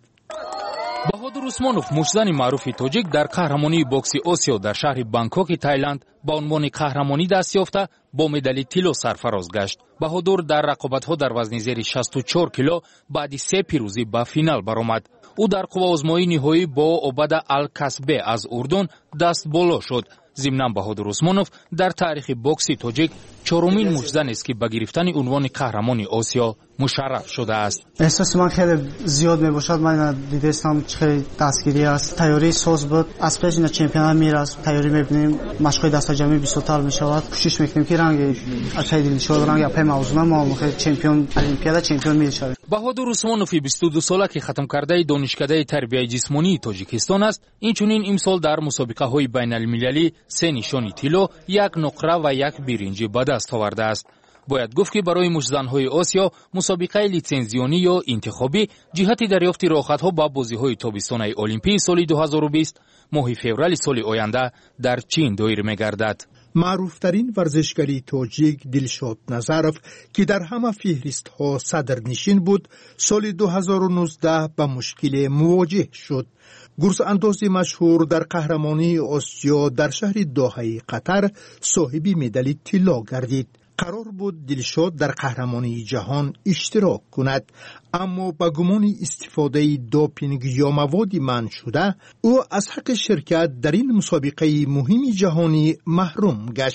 I: بهادر عثمانوف مشتزن معروف تاجیک در قهرمانی بوکس آسیا در شهر بانکوک تایلند با عنوان قهرمانی دست یافته با مدال طلا سرفراز گشت. بهادر در رقابت‌ها در وزن زیر 64 کیلو بعد 3 پیروزی به فینال برآمد. او در قوازمایی نهایی با عبد الکسبه از اردن دست بالا شد. ضمناً بهادر عثمانوف در تاریخ بوکس تاجیک چهارمین مشتزن است که به گرفتن عنوان قهرمان آسیا مشرف شده است.
J: احساس من خیلی زیاد میباشد. من دیدم خیلی دستگیری است. تیاری ساز بود. از پیش این چمپیونات میرسیم. تیاری میبینیم. مشقای دست جمعی 20 تا میشود. کوشش میکنیم که رنگ اچای دلشاد رنگ اپ موضوع ما خیلی چمپیون المپیادا چمپیون میشویم.
I: بهادر عثمانوف 22 ساله که ختم کرده دانشکده تربیت جسمانی تاجیکستان است. اینچنین امسال در مسابقه های بین المللی 3 نشانی طلا، 1 نقره و 1 برنج به دست آورده است. باید گفت که برای مشتزن‌های آسیا مسابقه لیسنزیونی یا انتخابی جهت دریافت راحت‌ها با بازی‌های تابستان المپیک سال 2020 ماه فوریه سال آینده در چین دایر می‌گردد.
Y: معروفترین ورزشکاری تاجیک دلشاد نظرف که در همه فهرست‌ها صدرنشین بود، سال 2019 با مشکل مواجه شد. گرز اندازی مشهور در قهرمانی آسیا در شهر دوحه قطر صاحب مدال طلا گردید. قرار بود دلشاد در قهرمانی جهان اشتراک کند، اما با گمان استفاده دوپینگ یا مواد منع شده او از حق شرکت در این مسابقه مهم جهانی محروم گشت.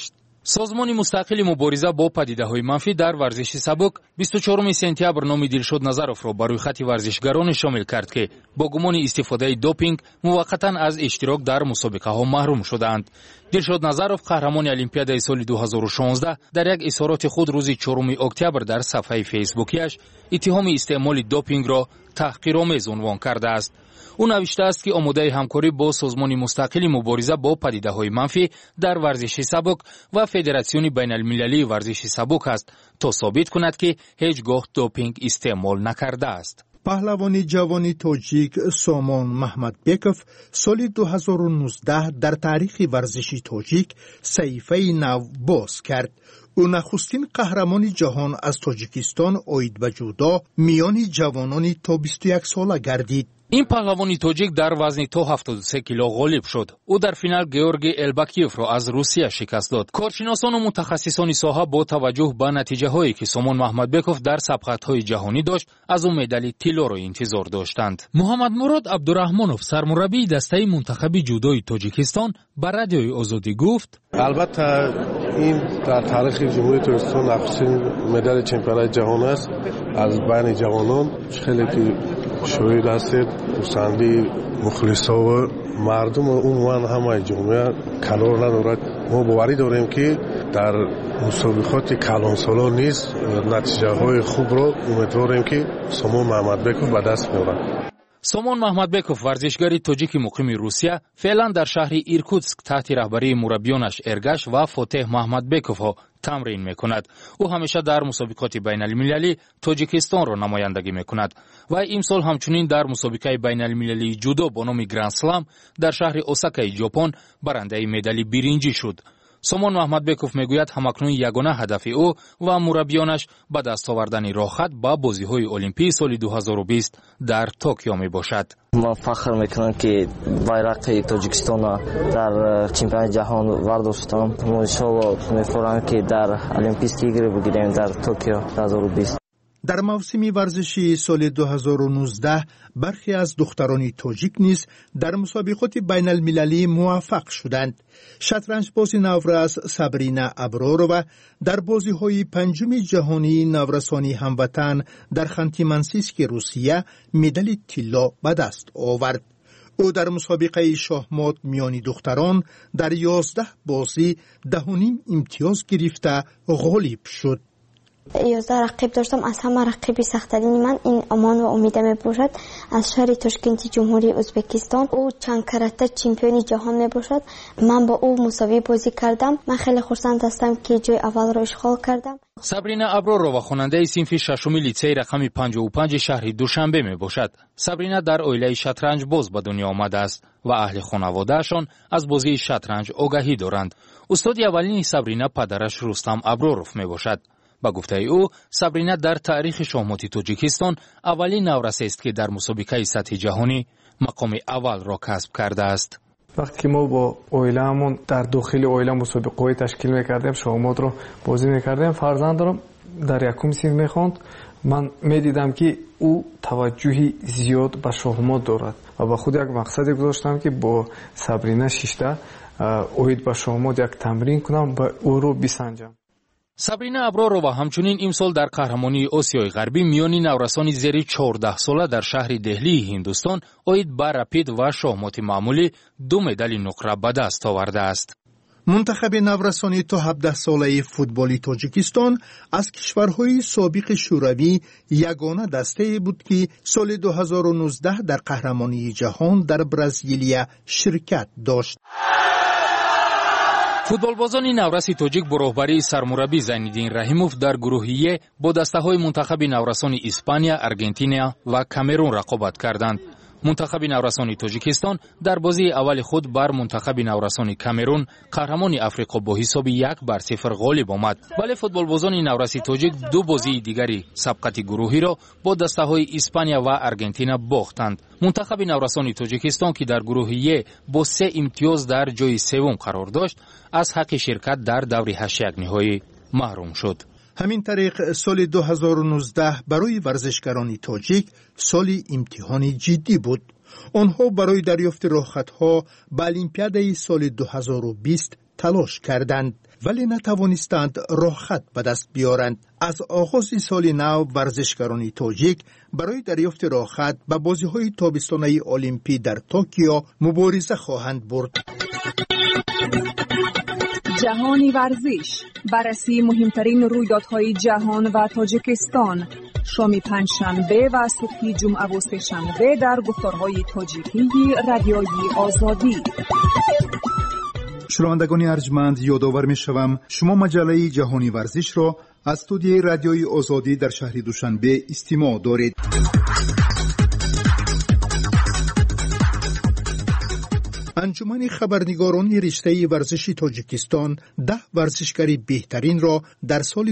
I: سازمان مستقل مبارزه با پدیده‌های منفی در ورزش سبک 24 سپتامبر نام دلشاد نظرов را بر روی خط ورزشگران شامل کرد که با گمان استفاده دوپینگ موقتا از اشتراک در مسابقه‌ها محروم شدند. دلشاد نظرов قهرمان المپیادای سال 2016 در یک اظهارات خود روز 4 اکتبر در صفحه فیسبوکیش اتهام استعمال دوپینگ را تحقیرآمیز عنوان کرده است. او نوشته است که آماده همکاری با سازمان مستقل مبارزه با پدیده‌های منفی در ورزش سبک و فدراسیون بین المللی ورزش سبک است تا ثابت کند که هیچگاه دوپینگ استعمال نکرده است.
Y: پهلوانی جوانی تاجیک سامان محمدبکov سال 2019 در تاریخ ورزشی تاجیک صحیفه نو باز کرد. او نخستین قهرمان جهان از تاجیکستان اوید به جودو میان جوانان تا 21 ساله گردید.
I: این پهلوانی تاجیک در وزن تا 73 کیلو غالب شد. او در فینال گیورگی الباکیوف را از روسیه شکست داد. کارشناسان و متخصصان ساحه با توجه به نتیجه هایی که سامان محمدبکov در سبقت‌های جهانی داشت از او مدال طلا را انتظار داشتند. محمد مراد عبدالرحمانов سرمربی دسته منتخب جودوی تاجیکستان به رادیوی آزادی گفت:
B: البته این در تاریخ جمهوری تاجیکستان نخستین مدال چمپیونات جهان است. از بین جوانان خیلی شاید هستید پسندی مخلصا و مردم عموما همه جامعه کنار ندارد. ما باوری داریم که در مسابقات کلانسالا نیز نتیجه های خوب را امیدواریم که سامان محمدبکov به دست میارد.
I: سامان محمدبکov ورزشگری تاجیک مقیم روسیه فعلا در شهر ایرکوتسک تحت رهبری مربیانش ارگش و فاتح محمدبکov ها تمرین میکند. او همیشه در مسابقات بین المللی تاجیکستان را نمایندگی میکند و امسال همچنین در مسابقه بین المللی جودو با نام گرند سلام در شهر اوساکای ژاپن برنده مدال برنجی شد. سامان محمدبکov میگوید همکنون یگانه هدف او و مربیانش به دست آوردن راهخط به بازی‌های المپی سال 2020 در توکیو میباشد.
G: ما فخر میکنم که bayrak تاجیکستان در چمپیونات جهان ورداشتم. ما ان شاء الله می‌فرماییم که در المپیک ایگری بگیریم در توکیو 2020.
Y: در موسم ورزشی سال 2019 برخی از دختران تاجیک نیز در مسابقات بین المللی موفق شدند. شطرنج باز نورس سابرینا ابرارova در بازی‌های پنجم جهانی نورسانی هموطن در خانتی منسیسک روسیه مدال طلا به دست آورد. او در مسابقه شاهمات میان دختران در 11 بازی 10.5 امتیاز گرفته غالب شد.
K: 11 رقیب داشتم. از همه رقیبی سخت‌ترین من این امان و امیده می باشد از شهر تاشکند جمهوری ازبکستان. او چند کرته چمپیون جهان می باشد. من با او مساوی بازی کردم. من خیلی خرسند هستم که جای اول را اشغال کردم.
I: سابرینا ابرارova خواننده صنف ششم لیسه رقم 55 شهر دوشنبه می باشد. سابرینا در عائله شطرنج باز به دنیا آمده است و اهل خانواده‌شان از بازی شطرنج آگاهی دارند. استاد اولین سابرینا پدرش رستم ابراروف می باشد. با گفته او سابرینا در تاریخ شاهمات تاجیکستان اولین نورسه است که در مسابقه سطح جهانی مقام اول را کسب کرده است.
L: وقتی ما با اویلمون در داخل اویل مسابقه تشکیل می‌کردیم شاهمات رو بازی می‌کردیم، فرزندم در یکم سین می‌خوند. من می‌دیدم که او توجهی زیاد به شاهمات دارد و با خود یک مقصد گذاشتم که با سابرینا شیشته اوید با شاهمات یک تمرین کنم و او رو بسنجم.
I: سابرینا ابرارova همچنین امسال در قهرمانی آسیای غربی میان نورسان زیر 14 ساله در شهر دهلی هندوستان اوید با رپید و شاهمات معمولی 2 مدال نقره به دست آورده است.
Y: منتخب نورسانی تا 17 ساله فوتبالی تاجیکستان از کشورهای سابق شوروی یگانه دسته بود که سال 2019 در قهرمانی جهان در برزیلیا شرکت داشت.
I: فوتبالبازان نورس تاجیک با راهبری سرمربی زینالدین رحیموف در گروهی با دسته‌های منتخب نورسان اسپانیا، آرژانتین و کامرون رقابت کردند. منتخب نورسان تاجیکستان در بازی اول خود بر منتخب نورسان کامرون قهرمان افریقا با حساب 1-0 غالب آمد. ولی فوتبالبازان نورس تاجیک 2 بازی دیگری سبقت گروهی را با دسته‌های اسپانیا و آرژانتین باختند. منتخب نورسان تاجیکستان که در گروهی با 3 امتیاز در جای سوم قرار داشت از حق شرکت در دور 8 نهایی محروم شد.
Y: همین طریق سال 2019 برای ورزشکاران تاجیک سالی امتحانی جدی بود. آنها برای دریافت راهخطها به المپیادای سال 2020 تلاش کردند. ولی نتوانستند راه خط به دست بیارند. از آغاز سال نو ورزشکاران تاجیک برای دریافت راه خط به بازی‌های تابستانه المپی در توکیو مبارزه خواهند برد.
H: جهانی ورزش، بررسی مهمترین رویدادهای جهان و تاجیکستان، شام پنجشنبه و صبح جمعه و سه‌شنبه در گفتارهای تاجیکی رادیوی آزادی.
Y: شنوندگان ارجمند، یادآور می‌شوم شما مجله جهانی ورزش را از استودیوی رادیوی آزادی در شهر دوشنبه استماع دارید. انجمن خبرنگاران رشته ورزشی تاجیکستان 10 ورزشکار بهترین را در سال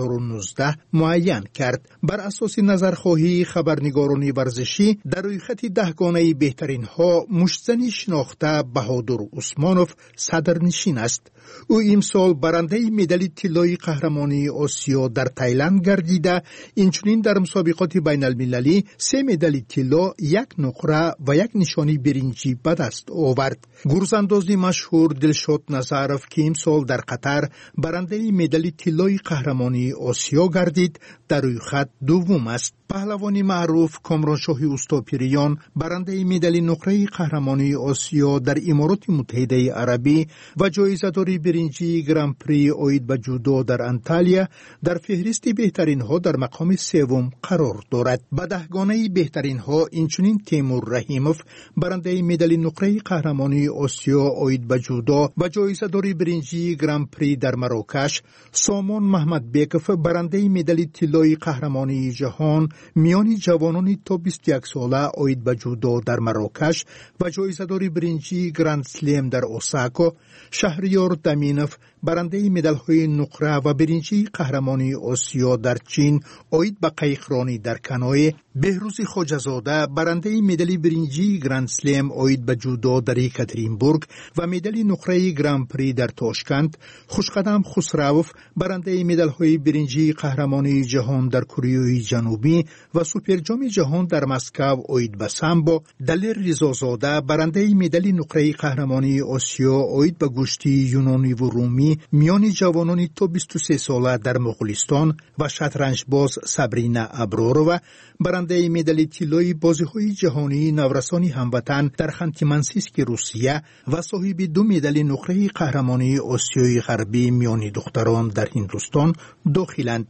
Y: 2019 معین کرد. بر اساس نظرخواهی خبرنگاران ورزشی در روی خط 10 گانه بهترین ها مشتزن شناخته بهادر عثمانوف صدرنشین است. او امسال برنده مدال طلای قهرمانی آسیا در تایلند گردیده، اینچنین در مسابقات بین المللی 3 مدال طلا، 1 نقره و 1 نشانی برنجی به دست آورد. گرزانداز مشهور دلشاد نظرف که امسال در قطر برنده مدال طلای قهرمانی آسیا گردید، در روی خط دوم است. پهلوانی معروف کامرانشاه اوستاپیریان برنده مدال نقره قهرمانی آسیا در امارات متحده عربی و جایزه‌دار برنجی گران پری اوید به جودو در انتالیا در فهرست بهترین ها در مقام سوم قرار دارد. به 10 گانه بهترین ها اینچنین تیمور رحیموف برنده مدال نقره قهرمانی آسیا اوید به جودو و جایزه‌دار برنجی گران پری در مراکش، سامان محمد بیکف برنده مدال طلای قهرمانی جهان میان جوانان تا 21 ساله اوید به جودو در مراکش و جایزه‌دار برنجی گراند سلم در اوساکا، شهریار دمینوف برنده مدال‌های نقره و برنجی قهرمانی آسیا در چین اوید به قایقرانی در کنوی، بهروز خواجه‌زاده برنده مدال برنجی گراند سلم اوید به جودو در یکاترینبورگ و مدال نقره گراند پری در تاشکند، خوشقدم خسروف برنده مدال‌های برنجی قهرمانی جهان در کره جنوبی و سوپر جام جهان در مسکو اوید به سامبو، دلیر رضازاده برنده مدال نقره قهرمانی آسیا اوید به گشتی یونانی و رومی میان جوانان تا 23 ساله در مغولستان و شطرنج باز سابرینا ابرورova برنده مدال طلای بازی‌های جهانی نورسانی هموطن در خانتی-مانسیسک روسیه و صاحب 2 مدال نقره قهرمانی آسیای غربی میان دختران در هندوستان داخلند.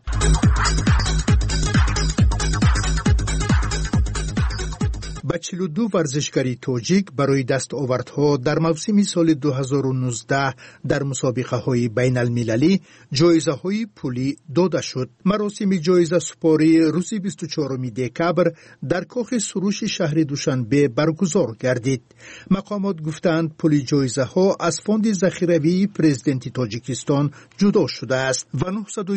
Y: با 42 ورزشکاری تاجیک برای دستاوردها در موسم سال 2019 در مسابقه های بین المللی جایزه های پولی داده شد. مراسم جایزه سپاری روز 24 دکبر در کاخ سروش شهر دوشنبه برگزار گردید. مقامات گفتند پول جایزه ها از فاند ذخیروی پرزیدنت تاجیکستان جدا شده است و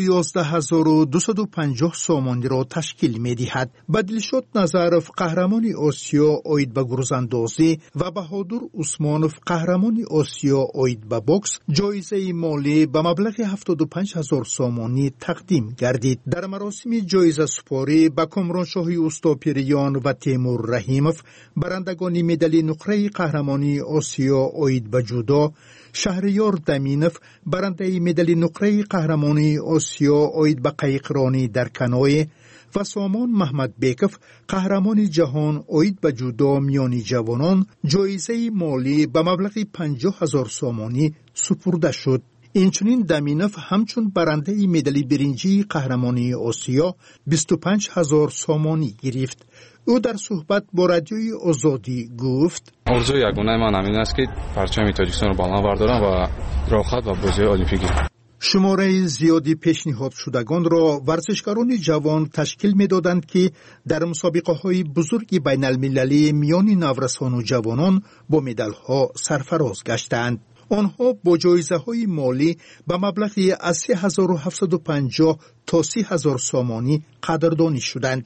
Y: 911,250 سامانی را تشکیل می دهد. بدلشاد نظرف قهرمان آسیا اوید به گرزاندازی و بهادر عثمانوف قهرمان آسیا اوید به بوکس جایزه مالی به مبلغ 75,000 سامانی تقدیم گردید. در مراسم جایزه سپاری به کامرانشاه اوستاپیریان و تیمور رحیموف برندگان مدال نقره قهرمانی آسیا اوید به جودو، شهریار دمینوف برنده مدال نقره قهرمانی آسیا اوید به قایقرانی در کنوی و سامان محمد بیکف قهرمان جهان اوید به جودو میانی جوانان جایزه مالی به مبلغ 50,000 سامانی سپرده شد. اینچنین دمینوف همچون برنده مدال برنجی قهرمانی آسیا 25,000 سامانی گرفت. او در صحبت با رادیوی آزادی گفت:
D: آرزوی یگانه من همین است که پرچم تاجیکستان را بالا بردارم و راه خط و بازی المپیک گیرم.
Y: شماره زیادی پیشنهاد شدگان را ورزشکاران جوان تشکیل می‌دادند که در مسابقه‌های بزرگ بین المللی میان نورسان و جوانان با مدال‌ها سرفراز گشتند. آنها با جایزه‌های مالی به مبلغی از 3,750 تا 30,000 سامانی قدردانی شدند.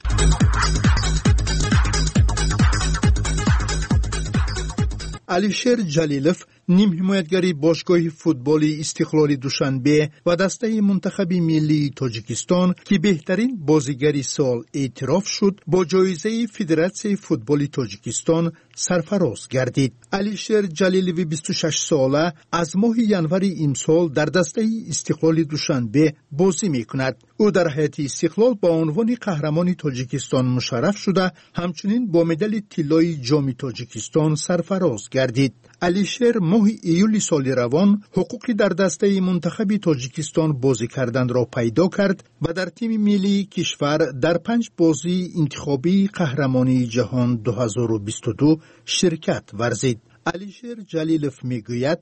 Y: علیشیر جلیلوف نیم حمایتگری باشگاه فوتبال استقلال دوشنبه و دسته منتخب ملی تاجیکستان که بهترین بازیگری سال اعتراف شد با جایزه فدراسیون فوتبال تاجیکستان سرفراز گردید. علیشیر جلیلوی 26 ساله از ماه ینور امسال در دسته استقلال دوشنبه بازی میکند. او در هیئت استقلال با عنوان قهرمان تاجیکستان مشرف شده، همچنین با مدال طلای جام تاجیکستان سرفراز گردید. علیشیر ماه ایول سال روان حقوقی در دسته منتخب تاجیکستان بازی کردن را پیدا کرد و در تیم ملی کشور در 5 بازی انتخابی قهرمانی جهان 2022 شرکت ورزید. علیشیر جلیلوف میگوید: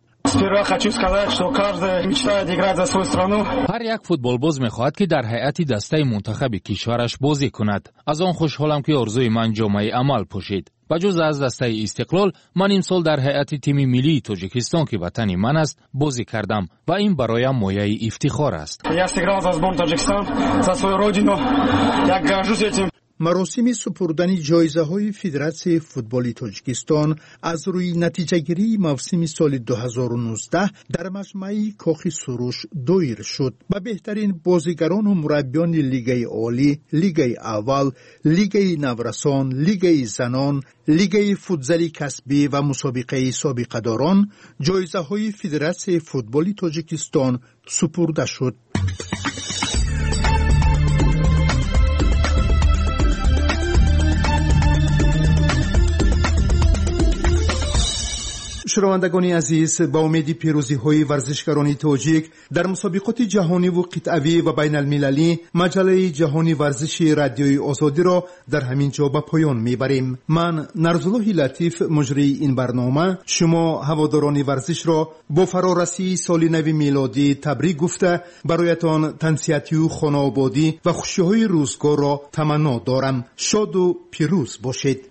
I: هر یک فوتبالباز میخواهد که در هیئت دسته منتخب کشورش بازی کند. از آن خوشحالم که آرزوی من جامعه عمل پوشید. بجز از دسته استقلال، من امسال در هیئت تیم ملی تاجیکستان که وطن من است بازی کردم و این برایم مایه افتخار است.
Y: مراسم سپردن جایزه‌های فدراسیون فوتبال تاجیکستان از روی نتیجه‌گیری موسم سال 2019 در مجمع کاخ سروش دایر شد. به بهترین بازیگران و مربیان لیگ عالی، لیگ اول، لیگ نورسان، لیگ زنان، لیگ فوتزال کسبی و مسابقه سابقه‌داران جایزه‌های فدراسیون فوتبال تاجیکستان سپرده شد. شنوندگان عزیز، با امید پیروزی های ورزشکاران تاجیک در مسابقات جهانی و قطعوی و بین المللی، مجله جهانی ورزش رادیوی آزادی را در همین جا به پایان میبریم. من نرزالله لطیف مجری این برنامه شما هواداران ورزش را با فرارسی سال نو میلادی تبریک گفته برایتان تنسیتی و خانه‌آبادی و خوشی‌های روزگار را تمنا دارم. شاد و پیروز باشید.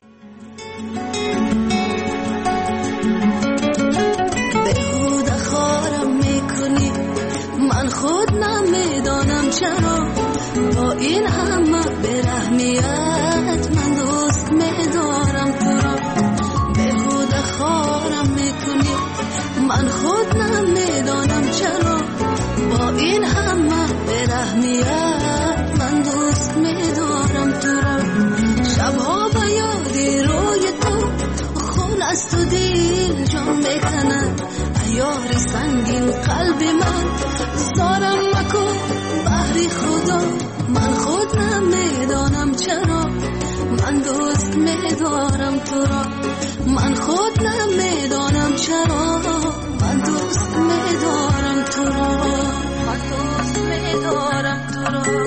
E: خود نمیدانم چرا با این همه برحمیت من دوست میدارم تو را. بهوده خارم میکنی، من خود نمیدانم چرا با این همه برحمیت من دوست میدارم تو را. شبها با یادی روی تو خون از تو دل جان میکنن، یاری سنگین قلب من زارم مکن بحری خدا. من خود نمیدانم چرا من دوست میدارم تو را. من خود نمیدانم چرا من دوست میدارم تو را. من دوست میدارم تو را.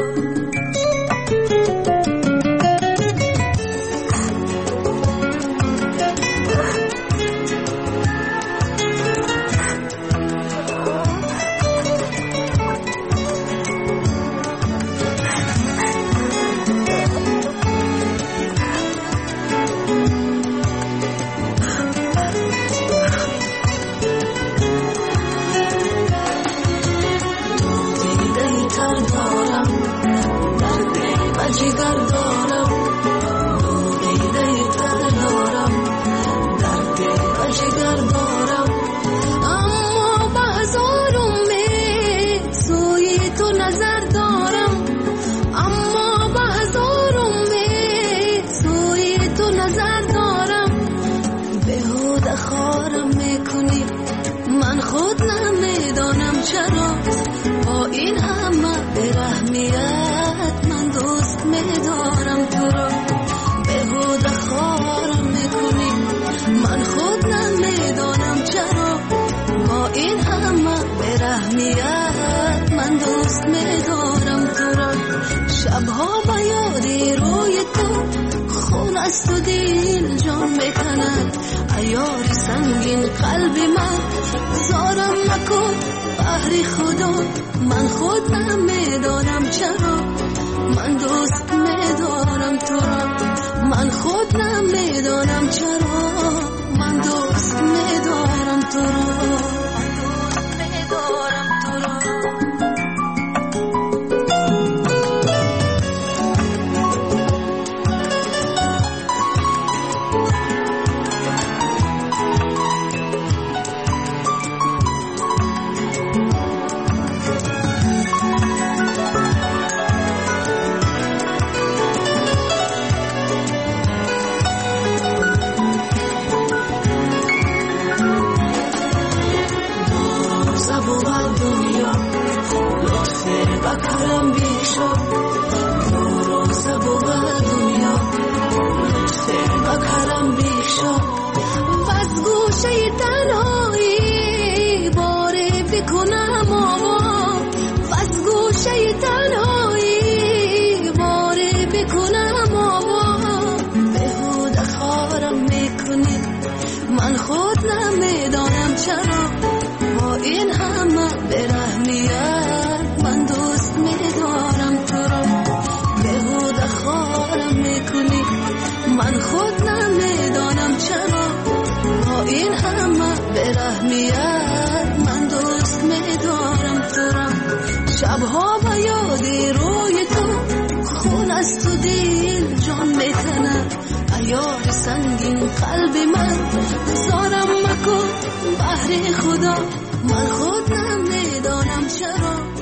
E: شبها با یادی روی تو خون از تو دل جان میکند، عیاری سنگین قلب من زارم مکن بحری خدا. من خود نمیدانم چرا من دوست میدارم تو را. من خود نمیدانم چرا من دوست میدارم تو را. گوشه تنهایی باره بکنم آوا بهوده خارم میکنی من خود نمیدانم چرا با این همه برهمیت من دوست میدارم تو را بهوده خارم میکنی من خود نمیدانم چرا با این همه برهمیت من دوست میدارم تو را شبها با یادی روی تو خون از تو دل جان میتنه ایار سنگین قلب من زارم مکن بحر خدا من خود نمیدانم چرا